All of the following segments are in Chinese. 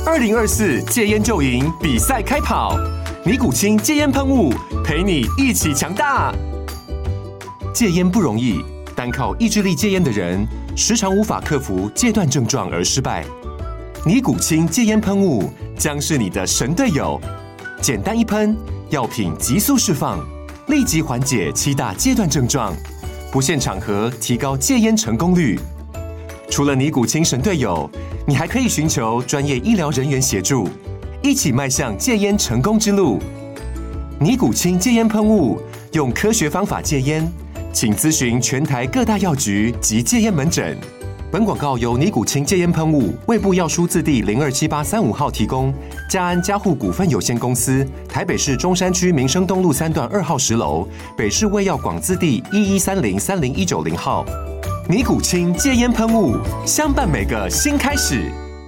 2024戒烟就赢比赛开跑，尼古清戒烟喷雾陪你一起强大。戒烟不容易，单靠意志力戒烟的人，时常无法克服戒断症状而失败。尼古清戒烟喷雾将是你的神队友，简单一喷，药品急速释放，立即缓解7大戒断症状，不限场合提高戒烟成功率。除了尼古清神队友，你还可以寻求专业医疗人员协助，一起迈向戒烟成功之路。尼古清戒烟喷雾，用科学方法戒烟，请咨询全台各大药局及戒烟门诊。本广告由尼古清戒烟喷雾、卫部药书字第027835号提供，嘉安嘉护股份有限公司，台北市中山区民生东路3段2号10楼，北市卫药广字第1130-30190号。尼古清戒烟喷雾，相伴每个新开始。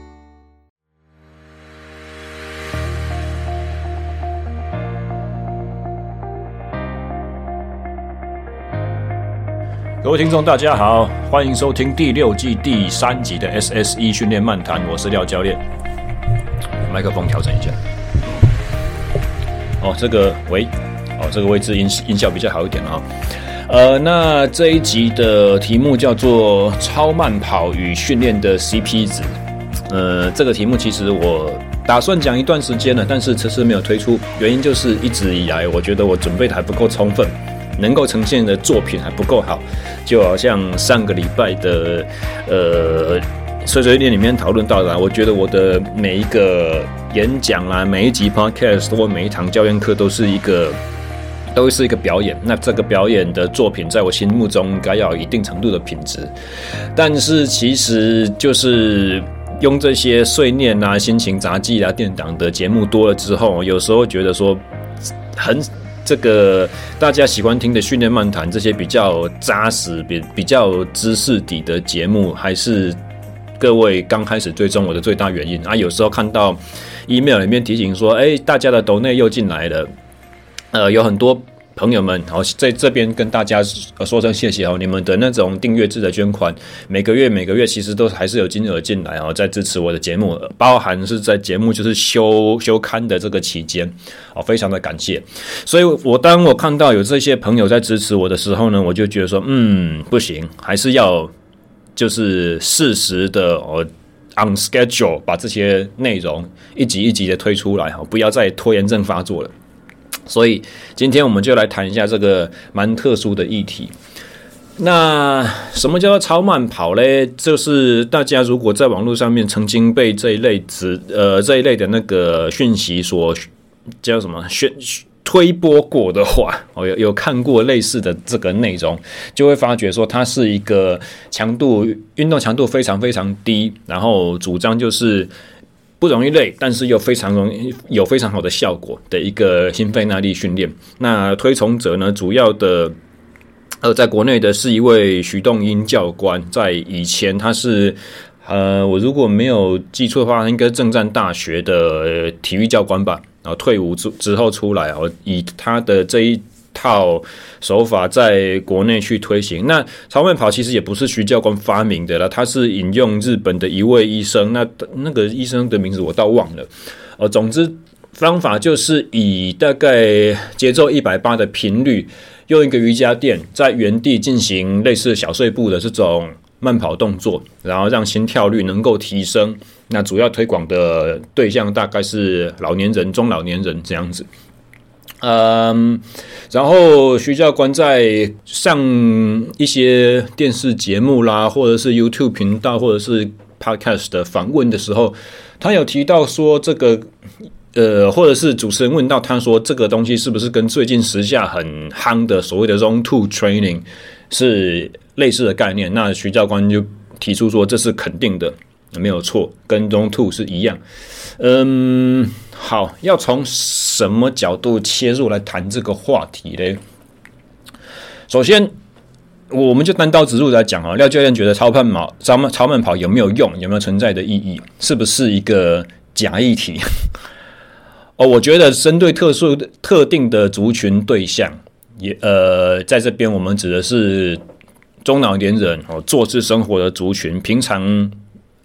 各位听众大家好，欢迎收听第6季第3集的 SSE 训练漫谈，我是廖教练。麦克风调整一下。这个位置音效比较好一点啊。那这一集的题目叫做超慢跑与训练的 CP 值。这个题目其实我打算讲一段时间了，但是迟迟没有推出，原因就是一直以来我觉得我准备的还不够充分，能够呈现的作品还不够好，就好像上个礼拜的碎碎念里面讨论到的，我觉得我的每一个演讲啦，每一集 podcast 或每一堂教练课都是一个表演，那这个表演的作品在我心目中应该要有一定程度的品质，但是其实就是用这些碎念啊、心情杂技啊、垫档的节目多了之后，有时候觉得说这个大家喜欢听的训练漫谈，这些比较扎实、比较知识底的节目，还是各位刚开始追踪我的最大原因啊。有时候看到 email 里面提醒说，大家的抖内又进来了。有很多朋友们，在这边跟大家说声谢谢，你们的那种订阅制的捐款，每个月其实都还是有金额进来，在支持我的节目，包含是在节目就是休刊的这个期间，非常的感谢。所以当我看到有这些朋友在支持我的时候呢，我就觉得说，不行，还是要就是适时的on schedule 把这些内容一集一集的推出来，不要再拖延症发作了。所以今天我们就来谈一下这个蛮特殊的议题。那什么叫做超慢跑呢？就是大家如果在网络上面曾经被这一类的那个讯息所叫什么推播过的话，有看过类似的这个内容，就会发觉说它是一个运动强度非常非常低，然后主张就是不容易累，但是又非常好的效果的一个心肺耐力训练。那推崇者呢，主要的在国内的是一位徐栋英教官，在以前他是我如果没有记错的话，应该是政战大学的体育教官吧，然后退伍之后出来，以他的这一套手法在国内去推行。那超慢跑其实也不是徐教官发明的啦，他是引用日本的一位医生，那个医生的名字我倒忘了。总之方法就是以大概节奏180的频率，用一个瑜伽垫在原地进行类似小碎步的这种慢跑动作，然后让心跳率能够提升。那主要推广的对象大概是老年人、中老年人这样子。然后徐教官在上一些电视节目啦，或者是 YouTube 频道，或者是 Podcast 的访问的时候，他有提到说这个或者是主持人问到他说这个东西是不是跟最近时下很夯的所谓的 Zone 2 Training 是类似的概念，那徐教官就提出说这是肯定的，没有错，跟 Zone 2是一样。好，要从什么角度切入来谈这个话题呢？首先，我们就单刀直入来讲廖教练觉得超慢跑有没有用，有没有存在的意义，是不是一个假议题？我觉得针对特定的族群对象，在这边我们指的是中老年人坐姿生活的族群，平常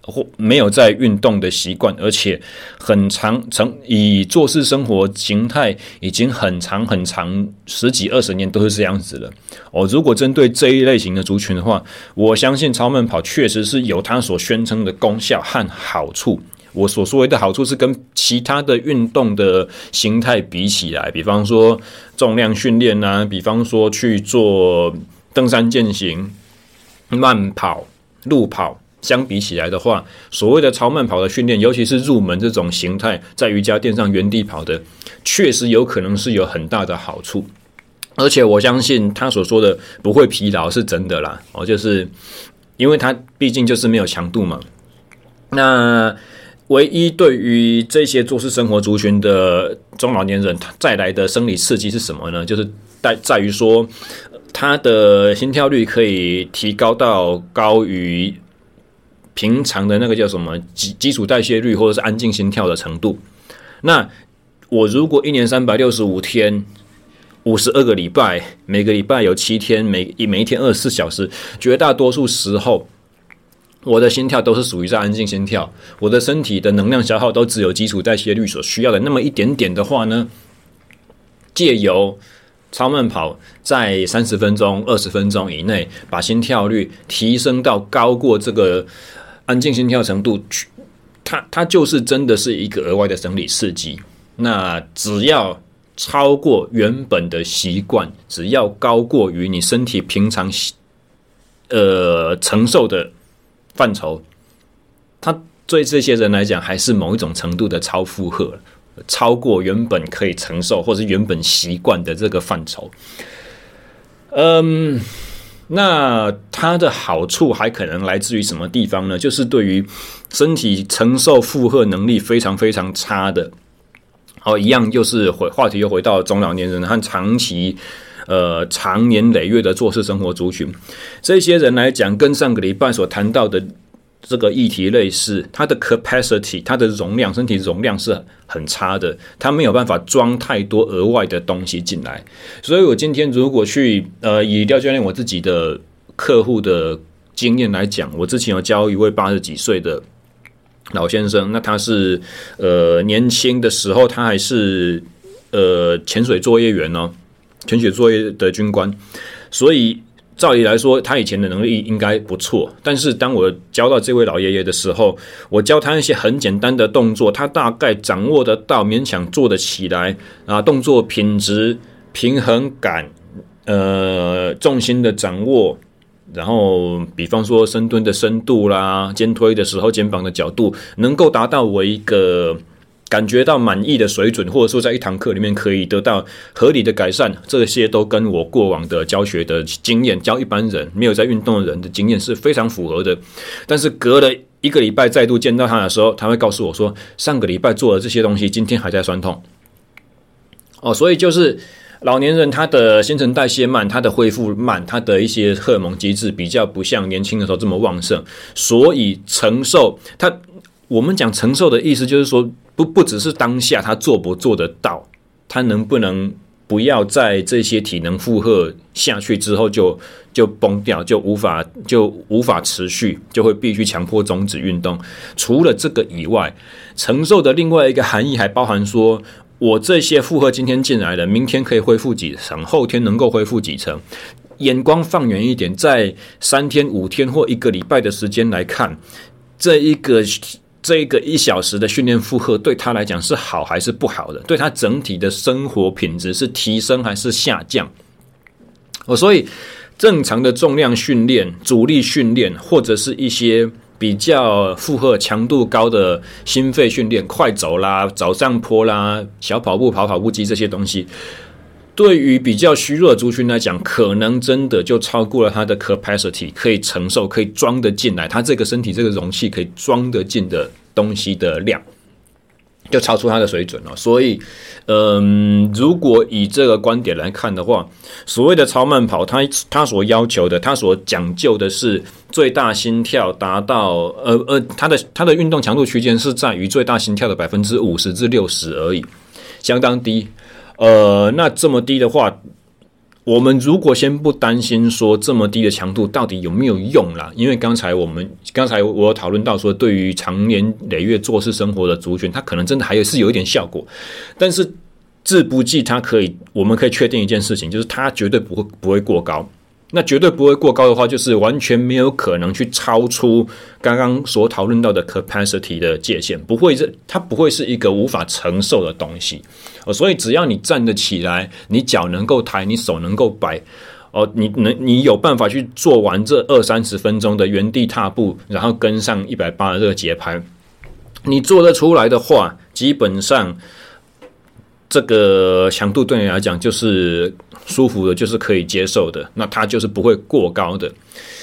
或没有在运动的习惯，而且以做事生活形态已经很长10几20年都是这样子了。如果针对这一类型的族群的话，我相信超慢跑确实是有它所宣称的功效和好处。我所说的好处是跟其他的运动的形态比起来，比方说重量训练啊，比方说去做登山健行、慢跑、路跑，相比起来的话，所谓的超慢跑的训练，尤其是入门这种形态，在瑜伽垫上原地跑的，确实有可能是有很大的好处。而且我相信他所说的不会疲劳是真的啦，就是因为他毕竟就是没有强度嘛。那唯一对于这些做事生活族群的中老年人带来的生理刺激是什么呢？就是在于说，他的心跳率可以提高到高于平常的那个叫什么基础代谢率或者是安静心跳的程度。那我如果1年365天52个礼拜，每个礼拜有7天，每一天24小时，绝大多数时候我的心跳都是属于在安静心跳，我的身体的能量消耗都只有基础代谢率所需要的那么一点点的话呢，借由超慢跑在30分钟、20分钟以内，把心跳率提升到高过这个安静心跳程度，它就是真的是一个额外的生理刺激。那只要超过原本的习惯，只要高过于你身体平常承受的范畴，它对这些人来讲还是某一种程度的超负荷，超过原本可以承受或是原本习惯的这个范畴。那它的好处还可能来自于什么地方呢？就是对于身体承受负荷能力非常非常差的，一样就是话题又回到中老年人和长年累月的做事生活族群，这些人来讲，跟上个礼拜所谈到的这个议题类似，它的 capacity， 它的容量，身体容量是很差的，它没有办法装太多额外的东西进来。所以我今天如果去以廖教练我自己的客户的经验来讲，我之前有教一位80几岁的老先生，那他是年轻的时候他还是潜水作业员哦，潜水作业的军官，所以照理来说他以前的能力应该不错，但是当我教到这位老爷爷的时候，我教他一些很简单的动作，他大概掌握得到，勉强做得起来啊，动作品质、平衡感、重心的掌握，然后比方说深蹲的深度啦，肩推的时候肩膀的角度能够达到我一个感觉到满意的水准，或者说在一堂课里面可以得到合理的改善，这些都跟我过往的教学的经验，教一般人没有在运动的人的经验是非常符合的。但是隔了1个礼拜再度见到他的时候，他会告诉我说，上个礼拜做的这些东西今天还在酸痛。所以就是老年人他的新陈代谢慢，他的恢复慢，他的一些荷尔蒙机制比较不像年轻的时候这么旺盛，所以承受我们讲承受的意思就是说，不只是当下他做不做得到，他能不能不要在这些体能负荷下去之后就崩掉，就无法持续，就会必须强迫终止运动。除了这个以外，承受的另外一个含义还包含说，我这些负荷今天进来了，明天可以恢复几成，后天能够恢复几成。眼光放远一点，在3天、5天或1个礼拜的时间来看，这一个1小时的训练负荷对他来讲是好还是不好的？对他整体的生活品质是提升还是下降？所以正常的重量训练、阻力训练，或者是一些比较负荷强度高的心肺训练，快走啦、早上坡啦、小跑步、跑步机这些东西，对于比较虚弱的族群来讲，可能真的就超过了他的 capacity， 可以承受、可以装得进来，他这个身体这个容器可以装得进的东西的量，就超出他的水准了。所以，如果以这个观点来看的话，所谓的超慢跑，他所要求的，他所讲究的是最大心跳达到他的运动强度区间是在于最大心跳的50%至60%而已，相当低。那这么低的话， 我们如果先不担心说这么低的强度到底有没有用啦，因为刚才我有讨论到说，对于长年累月坐式生活的族群，它可能真的还是有一点效果，但是志不济我们可以确定一件事情，就是它绝对不会过高。那绝对不会过高的话，就是完全没有可能去超出刚刚所讨论到的 capacity 的界限，它不会是一个无法承受的东西。所以只要你站得起来，你脚能够抬，你手能够摆，你有办法去做完这20-30分钟的原地踏步，然后跟上180的这个节拍，你做得出来的话，基本上这个强度对你来讲就是舒服的，就是可以接受的，那它就是不会过高的。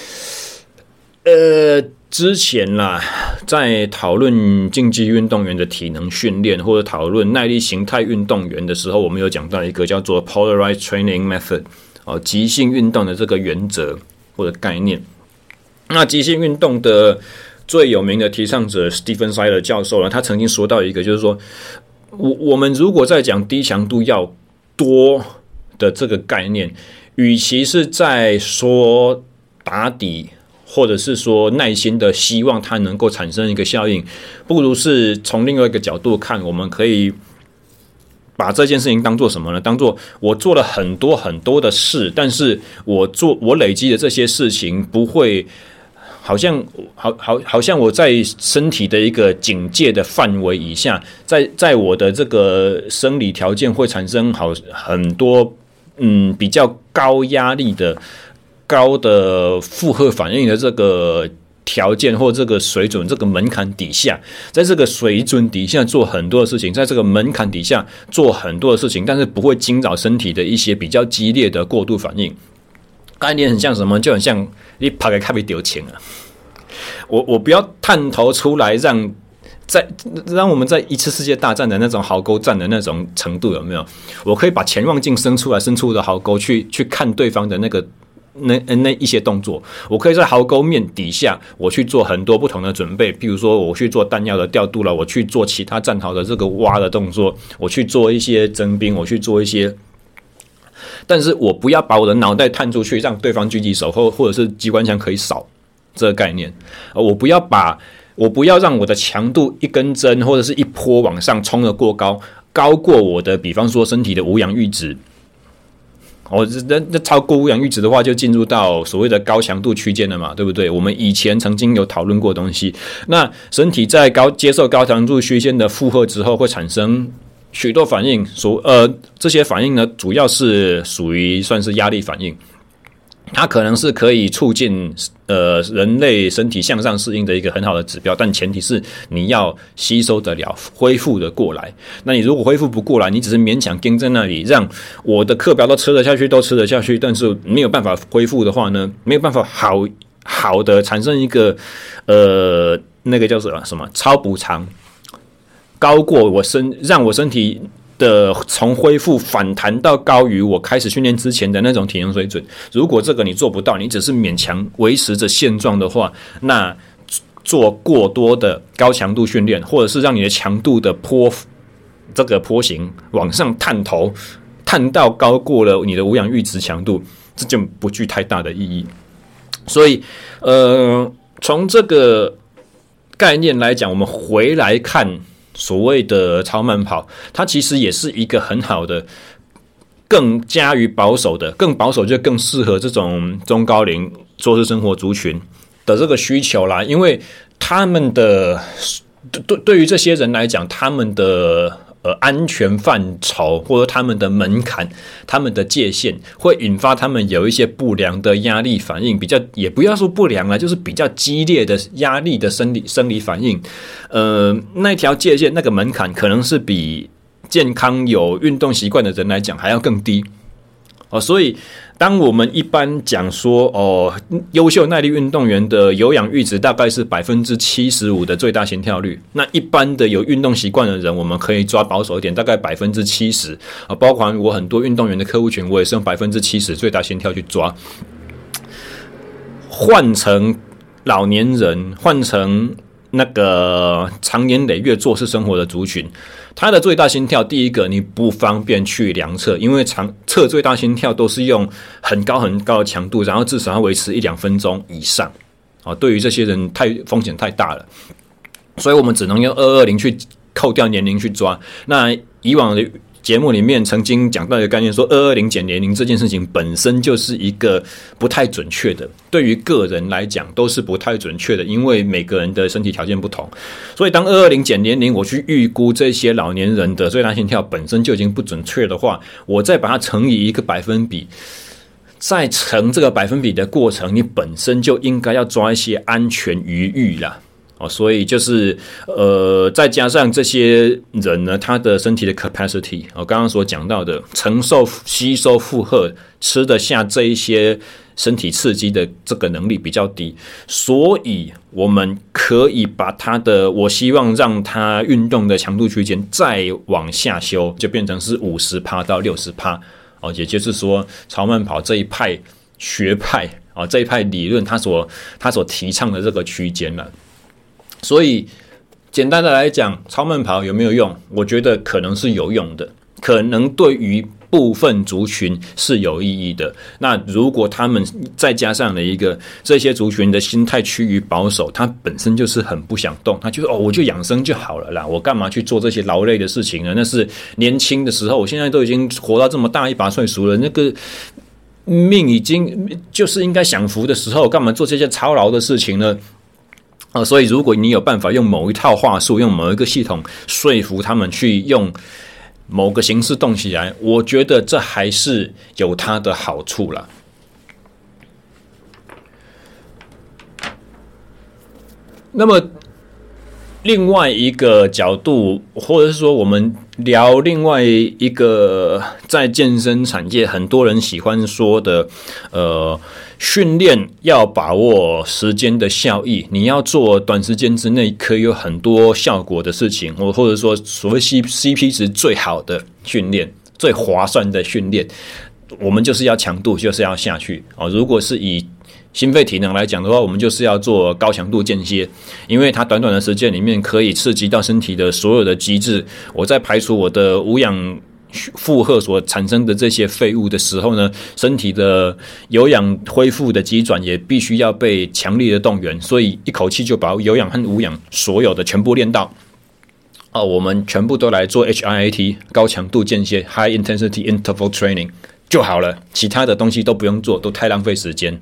之前啦，在讨论竞技运动员的体能训练，或者讨论耐力形态运动员的时候，我们有讲到一个叫做 Polarized Training Method， 即兴运动的这个原则或者概念。那即兴运动的最有名的提倡者 Stephen Seiler 教授呢，他曾经说到一个，就是说我们如果在讲低强度要多的这个概念，与其是在说打底，或者是说耐心的希望它能够产生一个效应，不如是从另外一个角度看，我们可以把这件事情当做什么呢？当做我做了很多很多的事，但是我累积的这些事情不会好像我在身体的一个警戒的范围以下，在我的这个生理条件会产生很多比较高压力的高的负荷反应的这个条件或这个水准这个门槛底下，在这个水准底下做很多的事情，在这个门槛底下做很多的事情，但是不会惊扰身体的一些比较激烈的过度反应。概念很像什么？就很像你拍个咖啡丢钱啊！我不要探头出来让我们在一次世界大战的那种壕沟战的那种程度有没有？我可以把潜望镜伸出来，伸出的壕沟去看对方的那一些动作。我可以在壕沟面底下，我去做很多不同的准备，比如说我去做弹药的调度了，我去做其他战壕的这个挖的动作，我去做一些征兵，我去做一些。但是我不要把我的脑袋探出去，让对方狙击手或者是机关枪可以扫这个概念。我不要让我的强度一根针或者是一波往上冲得过高，高过我的比方说身体的无氧阈值。那超过无氧阈值的话，就进入到所谓的高强度区间了嘛，对不对？我们以前曾经有讨论过的东西。那身体在接受高强度区间的负荷之后，会产生许多反应，这些反应呢，主要是属于算是压力反应，它可能是可以促进人类身体向上适应的一个很好的指标，但前提是你要吸收得了，恢复得过来。那你如果恢复不过来，你只是勉强盯在那里，让我的课表都吃得下去，但是没有办法恢复的话呢，没有办法好的产生一个那个叫什么超补偿。高过让我身体的从恢复反弹到高于我开始训练之前的那种体能水准。如果这个你做不到，你只是勉强维持着现状的话，那做过多的高强度训练，或者是让你的强度的这个坡形往上探到高过了你的无氧阈值强度，这就不具太大的意义。所以从这个概念来讲，我们回来看所谓的超慢跑，它其实也是一个很好的更加于保守的，更保守就更适合这种中高龄坐式生活族群的这个需求啦。因为他们的对于这些人来讲，他们的安全范畴或者他们的门槛、他们的界限，会引发他们有一些不良的压力反应，也不要说不良啦，就是比较激烈的压力的生理反应。那条界限、那个门槛，可能是比健康有运动习惯的人来讲还要更低。所以当我们一般讲说优秀耐力运动员的有氧阈值大概是 75% 的最大心跳率，那一般的有运动习惯的人，我们可以抓保守一点，大概 70%，包括我很多运动员的客户群，我也是用 70% 最大心跳去抓。换成老年人，换成那个长年累月坐式生活的族群，它的最大心跳，第一个你不方便去量测，因为测最大心跳都是用很高很高的强度，然后至少要维持1-2分钟以上。对于这些人风险太大了，所以我们只能用220去扣掉年龄去抓。那以往的节目里面曾经讲到一个概念，说220减年龄这件事情本身就是一个不太准确的，对于个人来讲都是不太准确的，因为每个人的身体条件不同。所以当220减年龄，我去预估这些老年人的最大心跳本身就已经不准确的话，我再把它乘以一个百分比，在乘这个百分比的过程，你本身就应该要抓一些安全余裕啦。所以就是再加上这些人呢，他的身体的 capacity， 刚刚所讲到的承受、吸收、负荷、吃得下这一些身体刺激的这个能力比较低，所以我们可以把他的，我希望让他运动的强度区间再往下修，就变成是50%到60%。也就是说，超慢跑这一派学派这一派理论，他所提倡的这个区间了。所以简单的来讲，超慢跑有没有用？我觉得可能是有用的，可能对于部分族群是有意义的。那如果他们再加上了一个这些族群的心态趋于保守，他本身就是很不想动，他就是我就养生就好了啦，我干嘛去做这些劳累的事情呢？那是年轻的时候，我现在都已经活到这么大，一把岁数了，那个命已经就是应该享福的时候，干嘛做这些操劳的事情呢？所以如果你有办法用某一套话术，用某一个系统说服他们去用某个形式动起来，我觉得这还是有它的好处啦。那么另外一个角度，或者是说我们聊另外一个在健身产业很多人喜欢说的训练要把握时间的效益，你要做短时间之内可以有很多效果的事情，或者说所谓 CP 值最好的训练，最划算的训练，我们就是要强度，就是要下去。如果是以心肺体能来讲的话，我们就是要做高强度间歇，因为它短短的时间里面可以刺激到身体的所有的机制。我在排除我的无氧负荷所产生的这些废物的时候呢，身体的有氧恢复的机转也必须要被强力的动员，所以一口气就把有氧和无氧所有的全部练到。我们全部都来做 HIIT 高强度间歇 High Intensity Interval Training 就好了，其他的东西都不用做，都太浪费时间。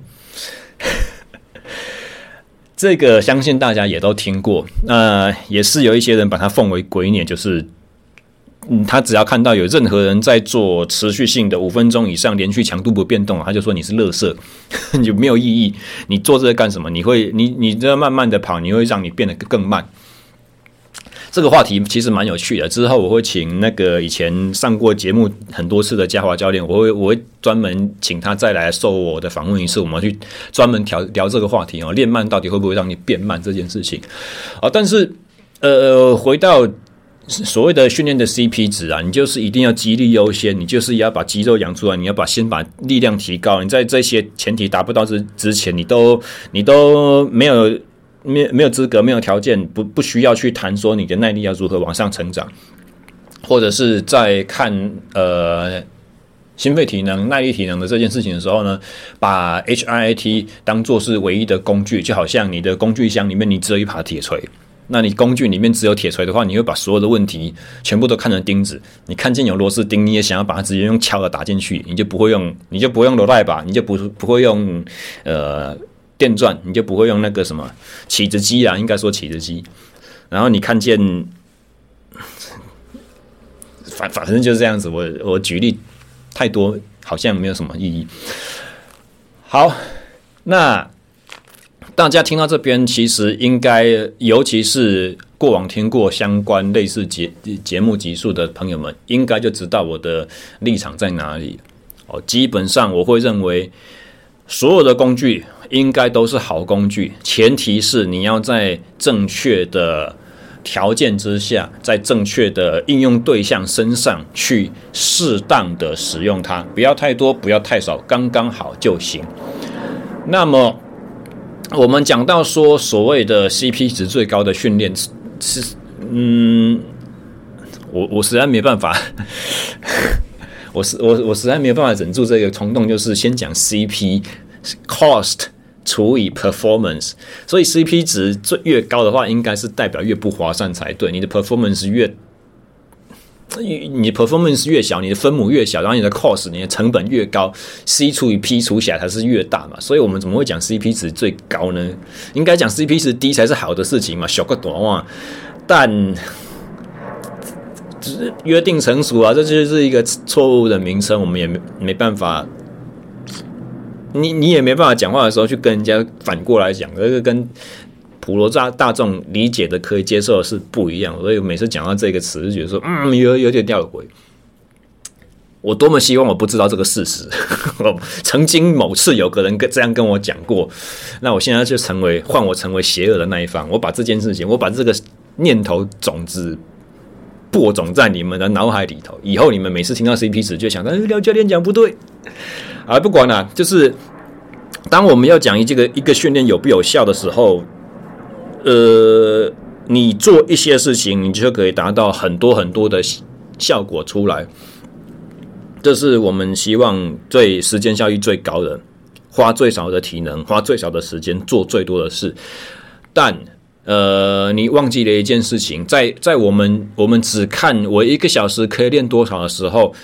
这个相信大家也都听过，也是有一些人把它奉为圭臬，就是他只要看到有任何人在做持续性的5分钟以上连续强度不变动，他就说你是垃圾，你没有意义，你做这个干什么？你这慢慢的跑，你会让你变得更慢。这个话题其实蛮有趣的，之后我会请那个以前上过节目很多次的嘉华教练，我会专门请他再来受我的访问一次，我们去专门聊这个话题练慢到底会不会让你变慢这件事情。但是回到所谓的训练的 CP 值啊，你就是一定要肌力优先，你就是要把肌肉养出来，你要先把力量提高。你在这些前提达不到之前，你都没有资格，没有条件，不需要去谈说你的耐力要如何往上成长，或者是在看心肺体能、耐力体能的这件事情的时候呢，把 HIIT 当作是唯一的工具，就好像你的工具箱里面你只有一把铁锤，那你工具里面只有铁锤的话，你会把所有的问题全部都看成钉子。你看见有螺丝钉，你也想要把它直接用敲的打进去，你就不会用螺带把，你就不会用电钻，你就不会用那个什么起子机啊，应该说起子机。然后你看见，反正就是这样子。我举例太多，好像没有什么意义。好，那大家听到这边，其实应该，尤其是过往听过相关类似节目集数的朋友们，应该就知道我的立场在哪里。基本上我会认为，所有的工具应该都是好工具，前提是你要在正确的条件之下，在正确的应用对象身上去适当的使用它，不要太多，不要太少，刚刚好就行。那么我们讲到说所谓的 CP 值最高的训练是，我实在没办法，我实在没有办法忍住这个冲动，就是先讲 CP cost 除以 performance， 所以 CP 值越高的话，应该是代表越不划算才对。你的 performance 越小，你的分母越小，然后你的 cost 你的成本越高 ，C 除以 P 除起来才是越大嘛。所以我们怎么会讲 CP 值最高呢？应该讲 CP 值低才是好的事情嘛，小个短话，但只是约定成熟啊，这就是一个错误的名称，我们也没办法。你也没办法讲话的时候去跟人家反过来讲，这个跟普罗大众理解的可以接受的是不一样，所以每次讲到这个词就觉得说，有点吊诡。我多么希望我不知道这个事实。曾经某次有个人这样跟我讲过，那我现在就换我成为邪恶的那一方，我把这件事情，我把这个念头种子播种在你们的脑海里头，以后你们每次听到 CP 值就想到，廖教练讲不对。啊，不管啦，就是当我们要讲一个训练有不有效的时候，你做一些事情，你就可以达到很多很多的效果出来。这是我们希望对时间效益最高的，花最少的体能，花最少的时间，做最多的事。但你忘记了一件事情，在我们只看我1个小时可以练多少的时候。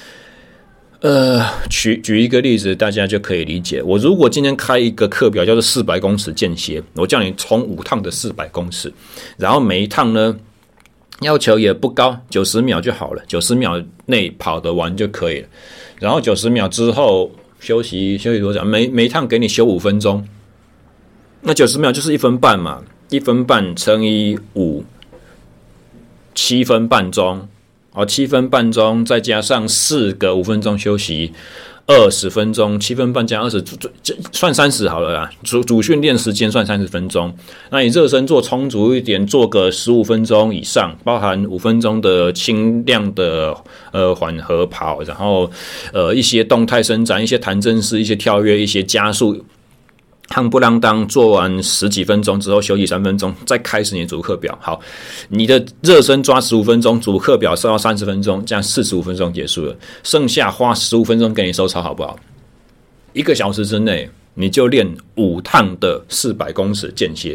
举一个例子，大家就可以理解。我如果今天开一个课表叫做400公尺间歇，我叫你冲5趟的400公尺，然后每一趟呢要求也不高，90秒就好了，90秒内跑得完就可以了。然后90秒之后休息多少？每一趟给你休5分钟，那90秒就是1分半嘛，1分半乘以5， 7分半钟。7分半钟，再加上4个5分钟休息，20分钟，7分半加20，算30好了啦。主训练时间算30分钟，那你热身做充足一点，做个15分钟以上，包含5分钟的轻量的缓和跑，然后一些动态伸展，一些弹正式，一些跳跃，一些加速。夯不啷当做完10几分钟之后休息3分钟，再开始你的主课表。好，你的热身抓15分钟，主课表收到30分钟，这样45分钟结束了，剩下花15分钟给你收操，好不好？1个小时之内你就练5趟的400公尺间歇。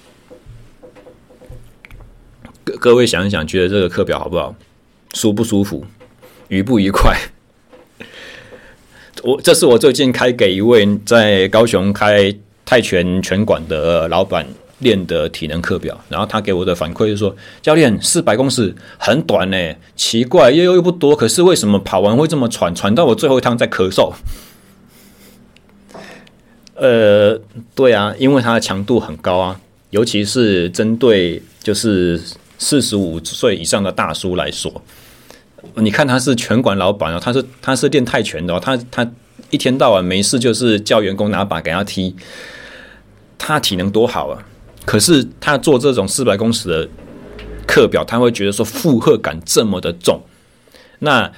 各位想一想，觉得这个课表好不好？舒不舒服？愉不愉快？这是我最近开给一位在高雄开泰拳拳馆的老板练的体能课表，然后他给我的反馈是说，教练400公尺很短耶，奇怪又不多，可是为什么跑完会这么喘到我最后一趟在咳嗽？对啊，因为它的强度很高啊，尤其是针对就是45岁以上的大叔来说。你看他是拳馆老板，他是练泰拳的，他一天到晚没事就是叫员工拿把给他踢，他体能多好啊！可是他做这种400公尺的课表，他会觉得说负荷感这么的重。那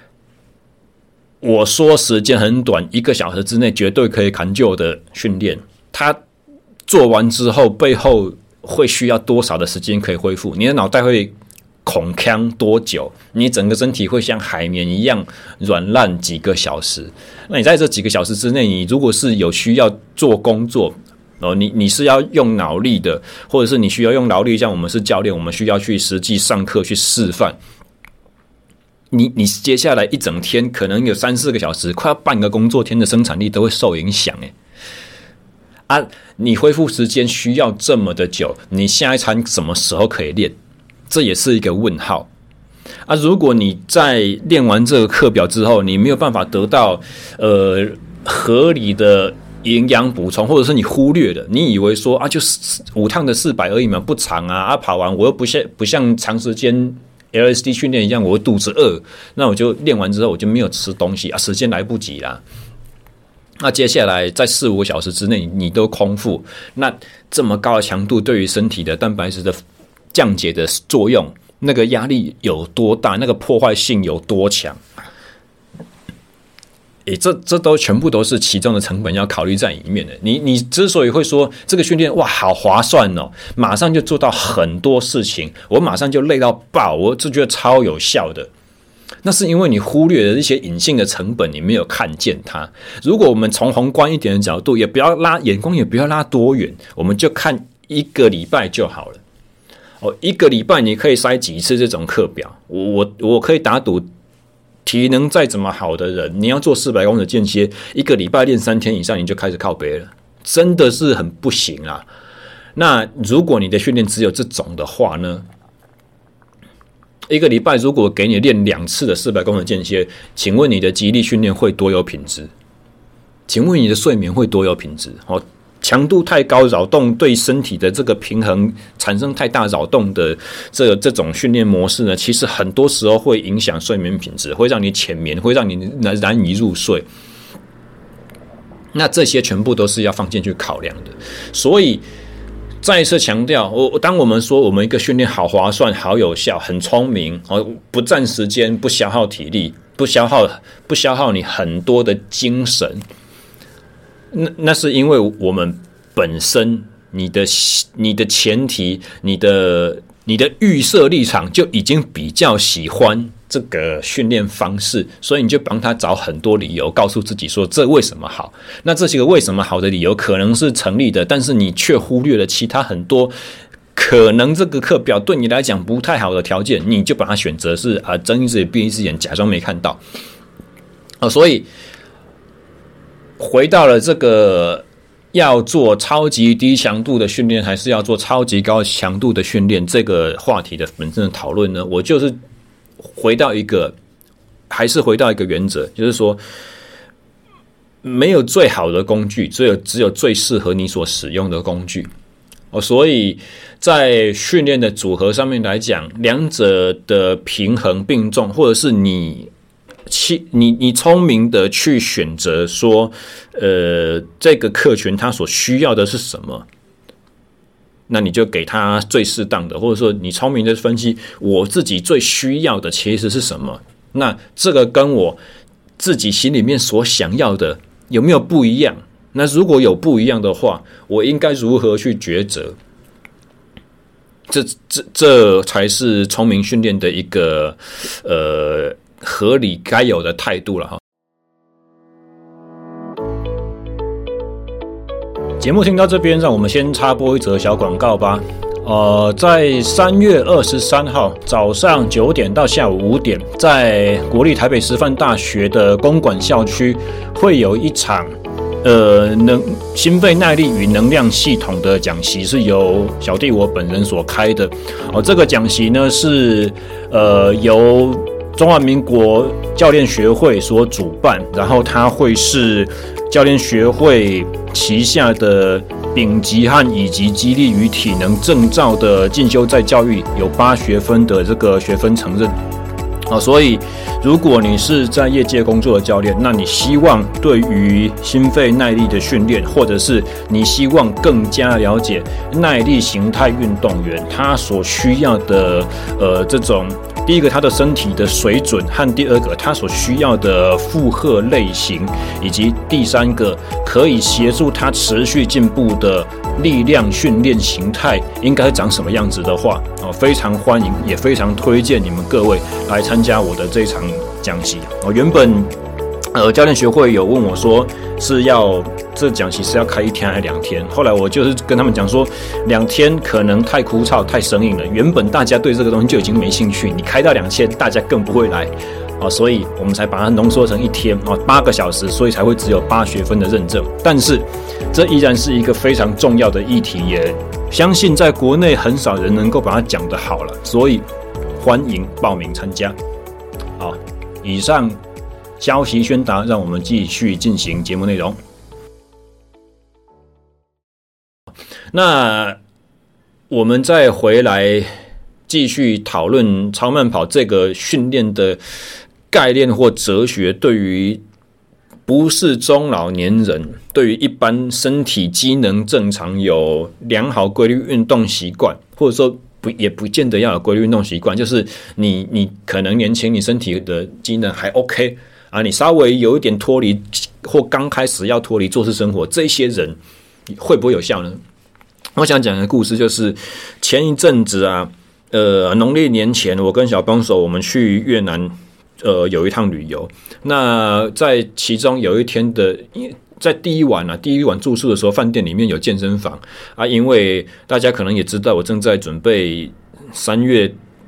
我说时间很短，1个小时之内绝对可以砍就的训练，他做完之后背后会需要多少的时间可以恢复？你的脑袋会恐腔多久？你整个身体会像海绵一样软烂几个小时？那你在这几个小时之内，你如果是有需要做工作，你是要用脑力的，或者是你需要用劳力，像我们是教练，我们需要去实际上课去示范。你接下来一整天可能有3-4个小时，快要半个工作天的生产力都会受影响你恢复时间需要这么的久，你下一餐什么时候可以练？这也是一个问号如果你在练完这个课表之后，你没有办法得到合理的营养补充，或者是你忽略了，你以为说就是5趟的400而已嘛，不长跑完我又不像长时间 LSD 训练一样，我会肚子饿，那我就练完之后我就没有吃东西时间来不及啦。那接下来在4-5个小时之内你都空腹，那这么高的强度对于身体的蛋白质的降解的作用，那个压力有多大，那个破坏性有多强？ 这都全部都是其中的成本要考虑在里面的。你之所以会说这个训练哇好划算哦，马上就做到很多事情，我马上就累到爆，我就觉得超有效的。那是因为你忽略了一些隐性的成本，你没有看见它。如果我们从宏观一点的角度，也不要拉眼光，也不要拉多远，我们就看1个礼拜就好了。1个礼拜你可以塞几次这种课表？我可以打赌。体能再怎么好的人，你要做400公尺间歇，1个礼拜练3天以上，你就开始靠北了，真的是很不行啦。那如果你的训练只有这种的话呢？1个礼拜如果给你练2次的400公尺间歇，请问你的肌力训练会多有品质？请问你的睡眠会多有品质？强度太高，扰动对身体的这个平衡产生太大扰动的这种训练模式呢，其实很多时候会影响睡眠品质，会让你浅眠，会让你难以入睡。那这些全部都是要放进去考量的。所以再一次强调，当我们说我们一个训练好划算、好有效、很聪明，不占时间、不消耗体力、不消耗你很多的精神。那是因为我们本身你的前提、你的预设立场就已经比较喜欢这个训练方式，所以你就帮他找很多理由，告诉自己说这为什么好。那这些个为什么好的理由可能是成立的，但是你却忽略了其他很多可能这个课表对你来讲不太好的条件，你就把它选择是睁一只眼闭一只眼，假装没看到。所以回到了这个要做超级低强度的训练还是要做超级高强度的训练这个话题的本身的讨论呢，我就是还是回到一个原则，就是说没有最好的工具，只有最适合你所使用的工具。所以在训练的组合上面来讲，两者的平衡并重，或者是你聪明的去选择说，这个客群他所需要的是什么，那你就给他最适当的，或者说你聪明的分析我自己最需要的其实是什么，那这个跟我自己心里面所想要的有没有不一样？那如果有不一样的话，我应该如何去抉择？这才是聪明训练的一个合理该有的态度了哈。节目听到这边，让我们先插播一则小广告吧。在3月23号早上9点到下午5点，在国立台北师范大学的公馆校区会有一场心肺耐力与能量系统的讲习，是由小弟我本人所开的。这个讲习呢是由中华民国教练学会所主办，然后它会是教练学会旗下的丙级和乙级肌力与体能证照的进修再教育，有8学分的这个学分承认。所以如果你是在业界工作的教练，那你希望对于心肺耐力的训练，或者是你希望更加了解耐力形态运动员他所需要的这种第一个他的身体的水准，和第二个他所需要的负荷类型，以及第三个可以协助他持续进步的力量训练形态应该长什么样子的话，非常欢迎，也非常推荐你们各位来参加我的这场讲习。原本教练学会有问我说这讲习是要开1天还是2天，后来我就是跟他们讲说2天可能太枯燥太生硬了，原本大家对这个东西就已经没兴趣，你开到2天大家更不会来，所以我们才把它浓缩成1天8个小时，所以才会只有8学分的认证。但是这依然是一个非常重要的议题，也相信在国内很少人能够把它讲得好了，所以欢迎报名参加。好，以上消息宣达，让我们继续进行节目内容。那我们再回来继续讨论超慢跑这个训练的概念或哲学，对于不是中老年人，对于一般身体机能正常、有良好规律运动习惯，或者说也不见得要有规律运动习惯，就是你可能年轻，你身体的机能还 OK 啊，你稍微有一点脱离或刚开始要脱离坐式生活，这些人会不会有效呢？我想讲的故事就是前一阵子啊，农历年前，我跟小帮手我们去越南，有一趟旅游。那在其中有一天的，在第一晚住宿的时候，饭店里面有健身房啊，因为大家可能也知道，我正在准备3月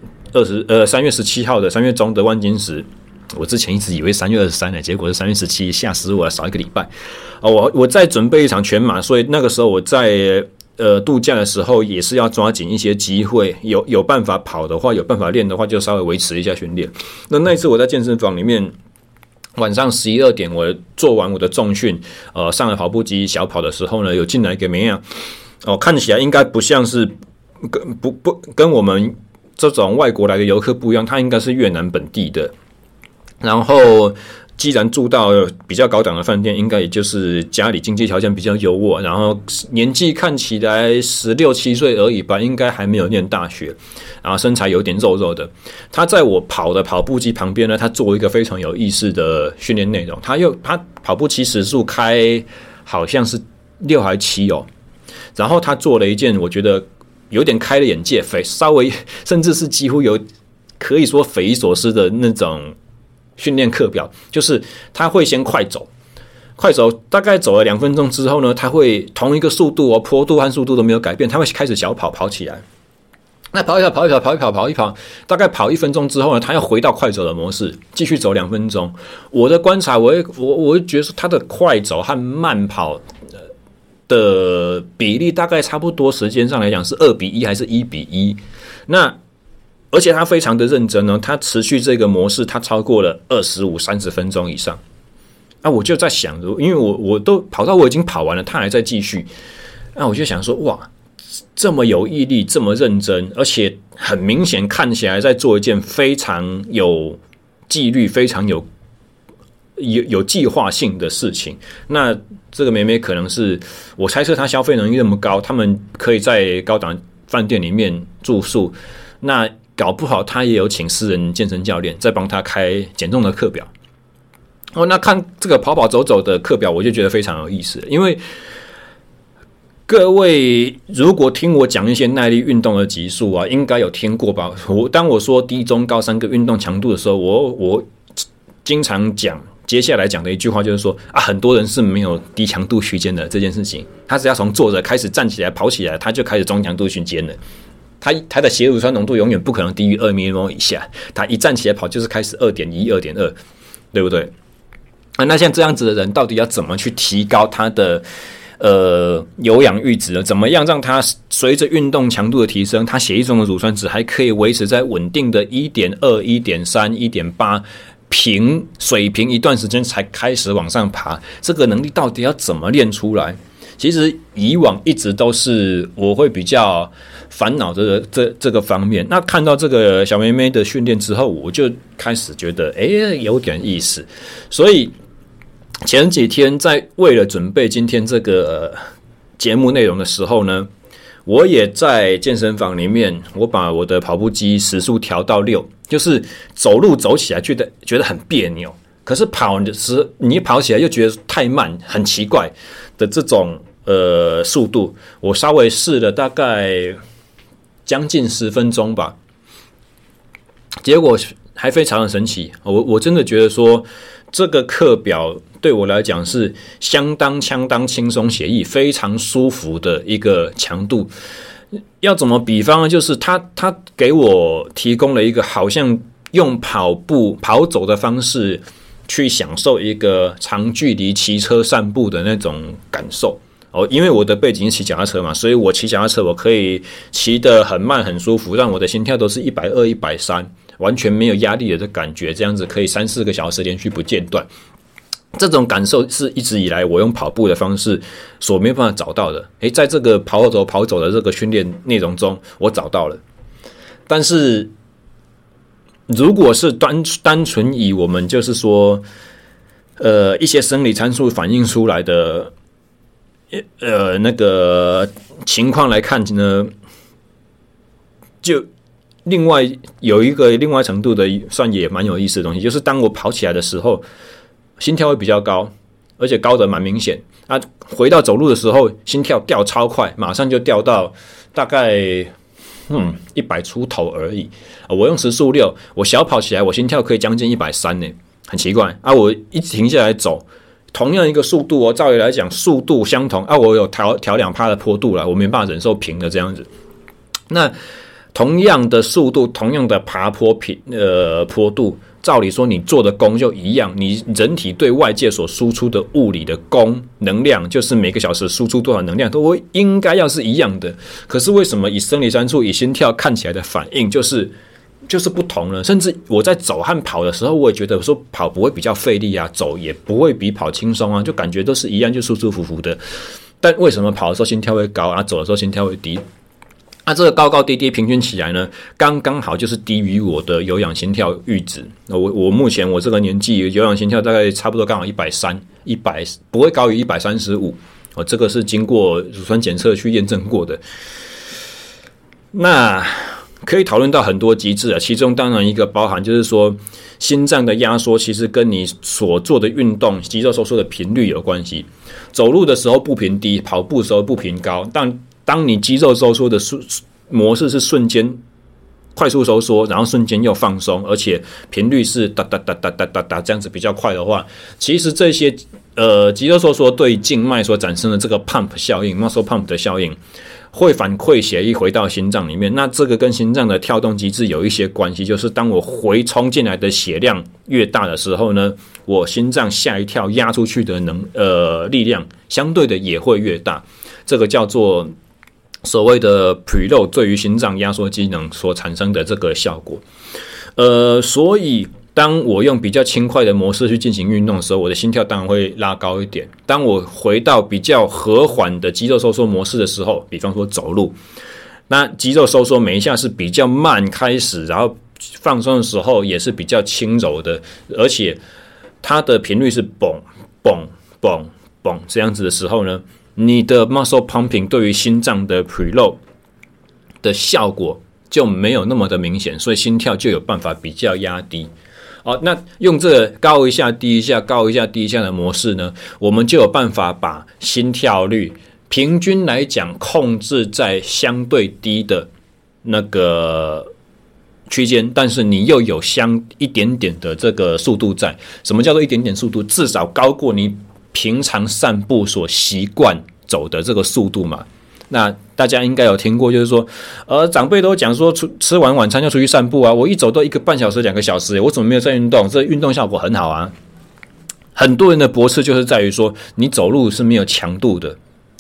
17号的3月中的万金石。我之前一直以为3月23呢，结果是3月17，吓死我了，少一个礼拜。我在准备一场全马，所以那个时候我在度假的时候也是要抓紧一些机会，有办法跑的话，有办法练的话，就稍微维持一下训练。那一次我在健身房里面，晚上11-12点，我做完我的重训，上了跑步机小跑的时候呢，有进来一个妹啊，看起来应该不像是跟我们这种外国来的游客不一样，他应该是越南本地的。然后既然住到比较高档的饭店，应该也就是家里经济条件比较优渥，然后年纪看起来16-17岁而已吧，应该还没有念大学，然后身材有点肉肉的。他在我跑的跑步机旁边呢，他做一个非常有意思的训练内容。他跑步机时速开好像是6还7哦，然后他做了一件我觉得有点开了眼界，稍微甚至是几乎有可以说匪夷所思的那种训练课表，就是他会先快走，大概走了2分钟之后呢，他会同一个速度坡度和速度都没有改变，他会开始小跑起来。那跑一跑，大概跑1分钟之后呢，他要回到快走的模式，继续走2分钟。我的观察，我会觉得说他的快走和慢跑的比例大概差不多，时间上来讲是2:1还是1:1？那而且他非常的认真呢，他持续这个模式，他超过了25-30分钟以上。我就在想，因为我都跑到我已经跑完了，他还在继续。我就想说，哇，这么有毅力，这么认真，而且很明显看起来在做一件非常有纪律、非常有计划性的事情。那这个妹妹可能是我猜测她消费能力那么高，他们可以在高档饭店里面住宿，那搞不好他也有请私人健身教练在帮他开减重的课表。那看这个跑走走的课表，我就觉得非常有意思，因为各位如果听我讲一些耐力运动的集数啊，应该有听过吧？当我说低中高3个运动强度的时候，我经常讲，接下来讲的一句话就是说很多人是没有低强度区间的这件事情，他只要从坐着开始站起来跑起来，他就开始中强度区间了。他的血乳酸浓度永远不可能低于2 mmol 以下，他一站起来跑就是开始 2.1、2.2， 对不对？那像这样子的人，到底要怎么去提高他的有氧阈值呢？怎么样让他随着运动强度的提升，他血液中的乳酸值还可以维持在稳定的 1.2、1.3、1.8 水平一段时间才开始往上爬？这个能力到底要怎么练出来？其实以往一直都是我会比较烦恼的这个方面。那看到这个小妹妹的训练之后，我就开始觉得有点意思。所以前几天在为了准备今天这个节目内容的时候呢，我也在健身房里面，我把我的跑步机时速调到6，就是走路走起来觉得很别扭，可是跑的时候你跑起来又觉得太慢，很奇怪的这种速度，我稍微试了大概将近10分钟吧，结果还非常的神奇。我真的觉得说这个课表对我来讲是相当轻松写意，非常舒服的一个强度。要怎么比方呢？就是他给我提供了一个好像用跑走的方式去享受一个长距离骑车散步的那种感受。因为我的背景是骑脚踏车嘛，所以我骑脚踏车我可以骑得很慢很舒服，让我的心跳都是120、130，完全没有压力的感觉，这样子可以3-4个小时连续不间断。这种感受是一直以来我用跑步的方式所没办法找到的。在这个跑走的这个训练内容中，我找到了。但是如果是单纯以我们就是说一些生理参数反映出来的那个情况来看呢，就另外有一个另外程度的算也蛮有意思的东西，就是当我跑起来的时候，心跳会比较高，而且高的蛮明显。回到走路的时候，心跳掉超快，马上就掉到大概100出头而已。我用时速6，我小跑起来，我心跳可以将近130呢，很奇怪啊！我一停下来走，同样一个速度照理来讲速度相同我有调2%的坡度了，我没办法忍受平的这样子。那同样的速度，同样的爬坡坡度，照理说你做的功就一样，你人体对外界所输出的物理的功能量，就是每个小时输出多少能量，都应该要是一样的。可是为什么以生理参数、以心跳看起来的反应就是不同了？甚至我在走和跑的时候，我也觉得说跑不会比较费力啊，走也不会比跑轻松啊，就感觉都是一样，就舒舒服服的。但为什么跑的时候心跳会高走的时候心跳会低？这个高高低低平均起来呢，刚刚好就是低于我的有氧心跳阈值。我目前我这个年纪有氧心跳大概差不多刚好130，不会高于135。这个是经过乳酸检测去验证过的。那可以讨论到很多机制其中当然一个包含就是说，心脏的压缩其实跟你所做的运动肌肉收缩的频率有关系。走路的时候步频低，跑步的时候步频高，但当你肌肉收缩的模式是瞬间快速收缩，然后瞬间又放松，而且频率是哒哒哒哒哒哒哒这样子比较快的话，其实这些肌肉收缩对静脉所产生的这个 pump 效应 muscle pump 的效应会反馈血液回到心脏里面。那这个跟心脏的跳动机制有一些关系，就是当我回冲进来的血量越大的时候呢，我心脏下一跳压出去的力量相对的也会越大。这个叫做所谓的 preload 对于心脏压缩机能所产生的这个效果。所以当我用比较轻快的模式去进行运动的时候，我的心跳当然会拉高一点。当我回到比较和缓的肌肉收缩模式的时候，比方说走路，那肌肉收缩每一下是比较慢开始，然后放松的时候也是比较轻柔的，而且它的频率是蹦蹦蹦蹦这样子的时候呢，你的 muscle pumping 对于心脏的 preload 的效果就没有那么的明显，所以心跳就有办法比较压低。那用这个高一下低一下高一下低一下的模式呢，我们就有办法把心跳率平均来讲控制在相对低的那个区间，但是你又有一点点的这个速度在。什么叫做一点点速度？至少高过你平常散步所习惯走的这个速度嘛。那大家应该有听过，就是说，长辈都讲说，吃完晚餐要出去散步啊。我一走都1个半小时、2个小时，我怎么没有在运动？这运动效果很好啊。很多人的驳斥就是在于说，你走路是没有强度的。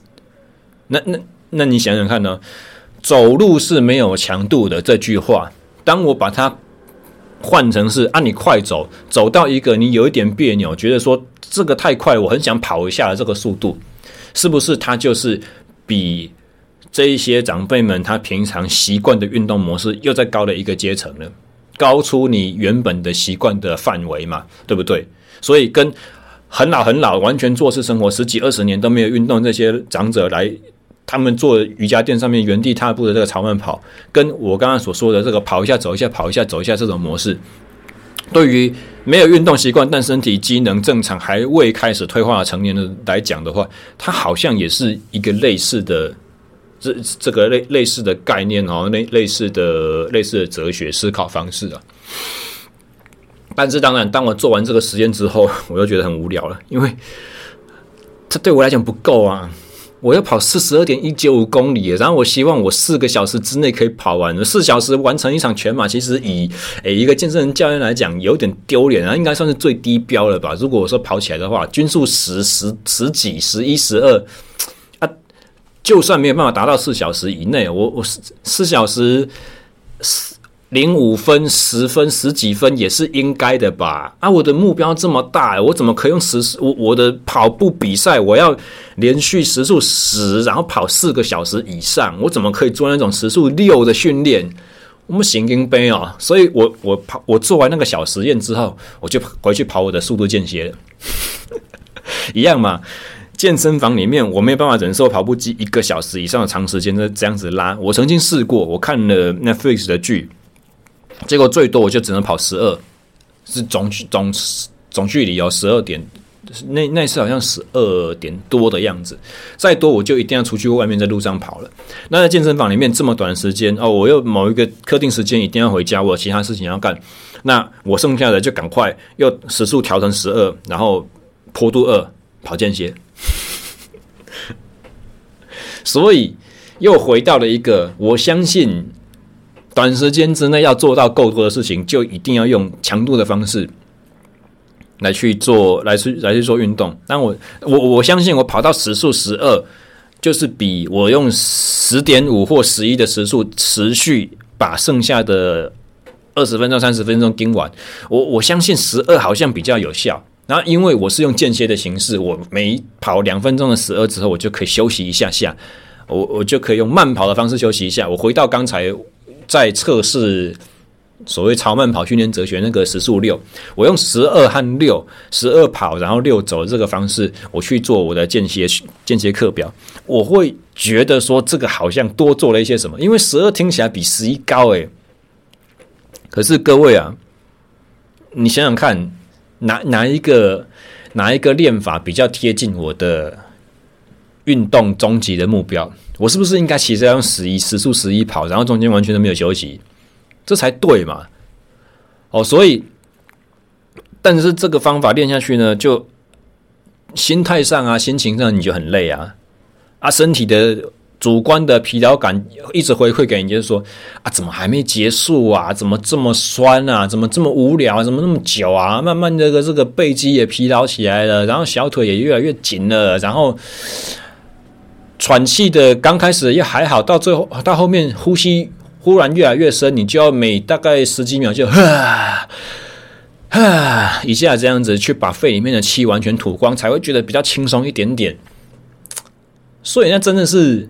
那你想想看呢？走路是没有强度的这句话，当我把它换成是你快走，走到一个你有一点别扭，觉得说这个太快，我很想跑一下的这个速度，是不是它就是比这一些长辈们他平常习惯的运动模式又再高了一个阶层了，高出你原本的习惯的范围嘛，对不对？所以跟很老完全坐式生活10几20年都没有运动这些长者来，他们做瑜伽垫上面原地踏步的这个超慢跑，跟我刚刚所说的这个跑一下走一下跑一下走一下这种模式，对于没有运动习惯但身体机能正常还未开始退化的成年人来讲的话，它好像也是一个类似的这个类似的概念类似的哲学思考方式啊。但是当然，当我做完这个实验之后，我又觉得很无聊了，因为它对我来讲不够啊。我要跑42.195公里，然后我希望我4个小时之内可以跑完，4小时完成一场全马，其实以一个健身教练来讲有点丢脸啊，应该算是最低标了吧。如果我说跑起来的话，均速十几、11、12啊，就算没有办法达到4小时以内，我4小时05分、10分、10几分也是应该的吧？我的目标这么大，我怎么可以用我的跑步比赛，我要连续时速10，然后跑4个小时以上，我怎么可以做那种时速6的训练？我们神经病哦！所以我做完那个小实验之后，我就回去跑我的速度间歇了，一样嘛。健身房里面我没有办法忍受跑步机1个小时以上的长时间这样子拉。我曾经试过，我看了 Netflix 的剧。 结果最多我就只能跑12，是总距离12点，那次好像12点多的样子，再多我就一定要出去外面在路上跑了。那在健身房里面这么短的时间我又某一个特定时间一定要回家，我有其他事情要干，那我剩下的就赶快又时速调成12，然后坡度2跑间歇。所以又回到了一个，我相信短时间之内要做到够多的事情，就一定要用强度的方式来去做运动。但我相信我跑到时速12，就是比我用10.5或11的时速持续把剩下的20分钟、30分钟盯完。我相信12好像比较有效。然后因为我是用间歇的形式，我每跑2分钟的12之后，我就可以休息一下下，我就可以用慢跑的方式休息一下。我回到刚才在测试所谓超慢跑训练哲学那个时速6，我用12和6，12跑然后6走这个方式，我去做我的间歇课表，我会觉得说这个好像多做了一些什么，因为12听起来比11高可是各位啊，你想想看，哪一个练法比较贴近我的运动终极的目标？我是不是应该其实要用时速11跑，然后中间完全都没有休息，这才对嘛？所以，但是这个方法练下去呢，就心态上啊、心情上你就很累啊，身体的主观的疲劳感一直回馈给你，就是说怎么还没结束啊？怎么这么酸啊？怎么这么无聊啊？怎么那么久啊？慢慢的这个背肌也疲劳起来了，然后小腿也越来越紧了，然后喘气的刚开始也还好，到后面呼吸忽然越来越深，你就要每大概10几秒就一下这样子去把肺里面的气完全吐光，才会觉得比较轻松一点点。所以那真的是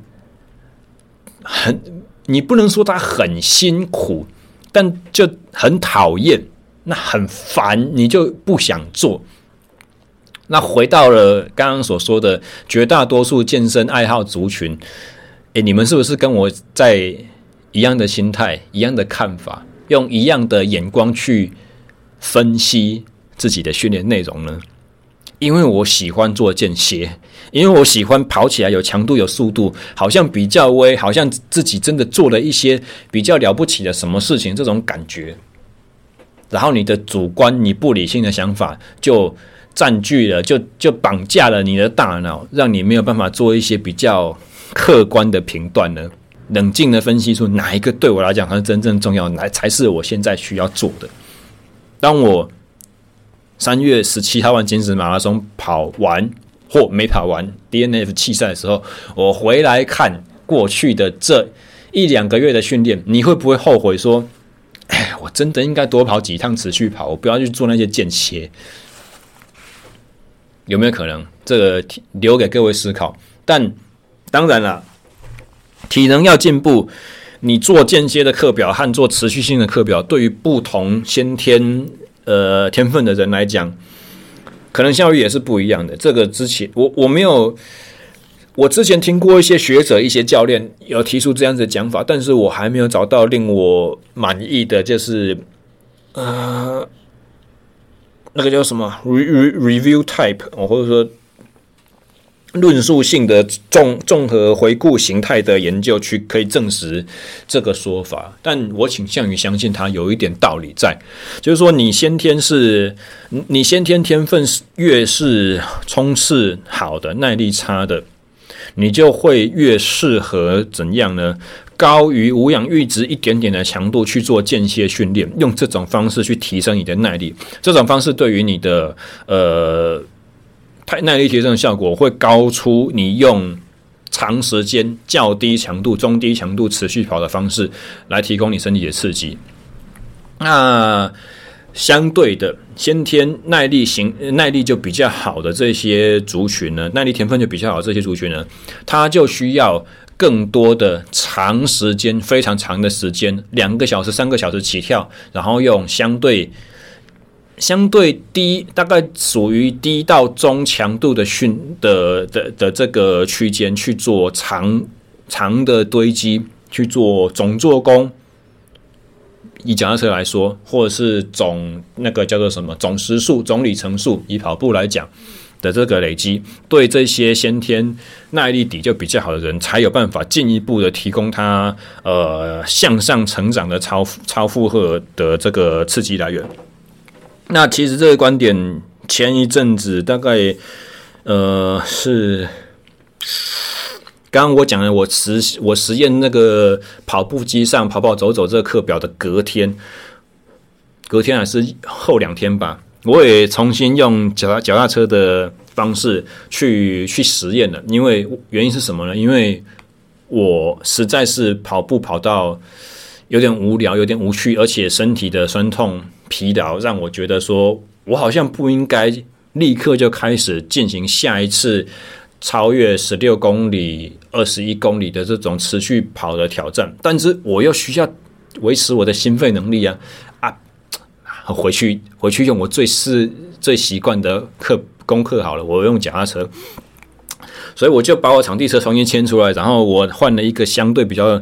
你不能说它很辛苦，但就很讨厌，那很烦，你就不想做。那回到了刚刚所说的绝大多数健身爱好族群，你们是不是跟我在一样的心态、一样的看法，用一样的眼光去分析自己的训练内容呢？因为我喜欢做间歇，因为我喜欢跑起来有强度有速度，好像比较威，好像自己真的做了一些比较了不起的什么事情，这种感觉。然后你的主观、你不理性的想法就占据了，就绑架了你的大脑，让你没有办法做一些比较客观的评断呢，冷静的分析出哪一个对我来讲才是真正重要的，才是我现在需要做的。当我3月17号完金石马拉松跑完或没跑完 DNF 弃赛的时候，我回来看过去的这1-2个月的训练，你会不会后悔说，我真的应该多跑几趟持续跑，我不要去做那些间歇？有没有可能？这个留给各位思考。但当然啦，体能要进步，你做间歇的课表和做持续性的课表，对于不同先天天分的人来讲，可能效率也是不一样的。这个之前我没有，我之前听过一些学者、一些教练有提出这样子的讲法，但是我还没有找到令我满意的，就是那个叫什么 review type， 或者说论述性的综合回顾形态的研究去可以证实这个说法，但我倾向于相信它有一点道理在，就是说你先天天分越是冲刺好的、耐力差的，你就会越适合怎样呢？高于无氧阈值一点点的强度去做间歇训练，用这种方式去提升你的耐力。这种方式对于你的耐力提升的效果会高出你用长时间、较低强度、中低强度持续跑的方式来提供你身体的刺激。那相对的，先天耐力就比较好的这些族群呢，耐力天分就比较好的这些族群呢，它就需要更多的长时间、非常长的时间，2个小时、3个小时起跳，然后用相对低，大概属于低到中强度的这个区间去做长的堆积，去做总做功， 以脚踏车来说，或者是总那个叫做什么总时速、总里程数，以跑步来讲的这个累积，对这些先天耐力底就比较好的人，才有办法进一步的提供他向上成长的超负荷的这个刺激来源。那其实这个观点前一阵子大概是刚刚我讲的，我实验那个跑步机上跑走走这个课表的隔天还是后2天吧，我也重新用脚踏车的方式去实验了。因为原因是什么呢？因为我实在是跑步跑到有点无聊，有点无趣，而且身体的酸痛疲劳让我觉得说我好像不应该立刻就开始进行下一次超越16公里、21公里的这种持续跑的挑战，但是我又需要维持我的心肺能力啊！回去用我最习惯的功课好了，我用脚踏车，所以我就把我场地车重新牵出来，然后我换了一个相对比较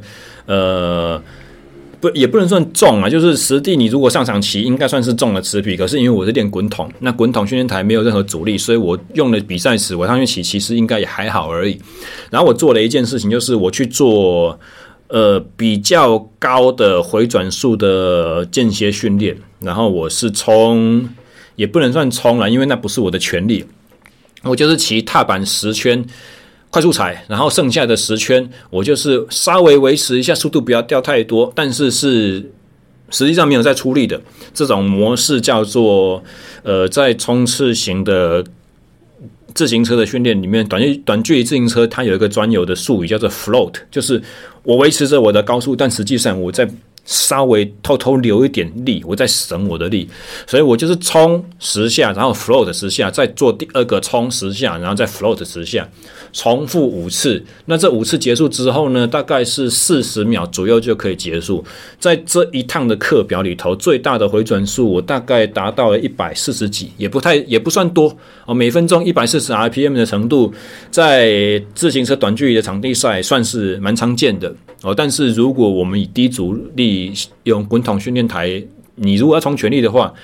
也不能算重啊，就是实地你如果上场骑应该算是重的持匹，可是因为我是练滚筒，那滚筒训练台没有任何阻力，所以我用了比赛时我上去骑其实应该也还好而已。然后我做了一件事情，就是我去做比较高的回转数的间歇训练，然后我是冲，也不能算冲啦，因为那不是我的全力，我就是骑踏板10圈快速踩，然后剩下的10圈我就是稍微维持一下速度，不要掉太多，但是实际上没有在出力的这种模式，叫做在冲刺型的自行车的训练里面，短距离自行车它有一个专有的术语叫做 float， 就是我维持着我的高速，但实际上我在稍微偷偷留一点力，我在省我的力，所以我就是冲10下，然后 float 10下，再做第二个冲10下，然后再 float 10下，重复5次。那这5次结束之后呢，大概是40秒左右就可以结束。在这一趟的课表里头，最大的回转数我大概达到了140几，也不算多哦，每分钟140 RPM 的程度，在自行车短距离的场地赛算是蛮常见的哦。但是如果我们以低阻力用滚筒训练台，你如果要冲全力的话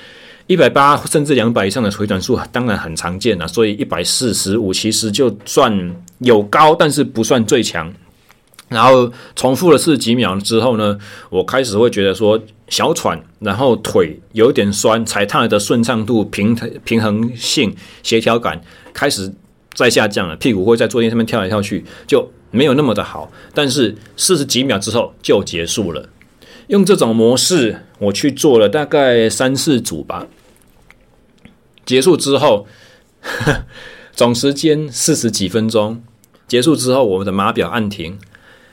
，180甚至200以上的回转数当然很常见了，所以145其实就算有高，但是不算最强。然后重复了40几秒之后呢，我开始会觉得说小喘，然后腿有点酸，踩踏的顺畅度、平衡性、协调感开始在下降了，屁股会在坐垫上面跳来跳去，就没有那么的好。但是40几秒之后就结束了。用这种模式我去做了大概3-4组吧，结束之后总时间40几分钟，结束之后我们的码表按停，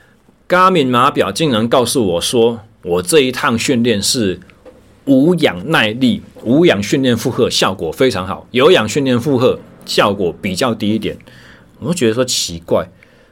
Garmin 码表竟然告诉我说我这一趟训练是无氧耐力，无氧训练负荷效果非常好，有氧训练负荷效果比较低一点。我就觉得说奇怪，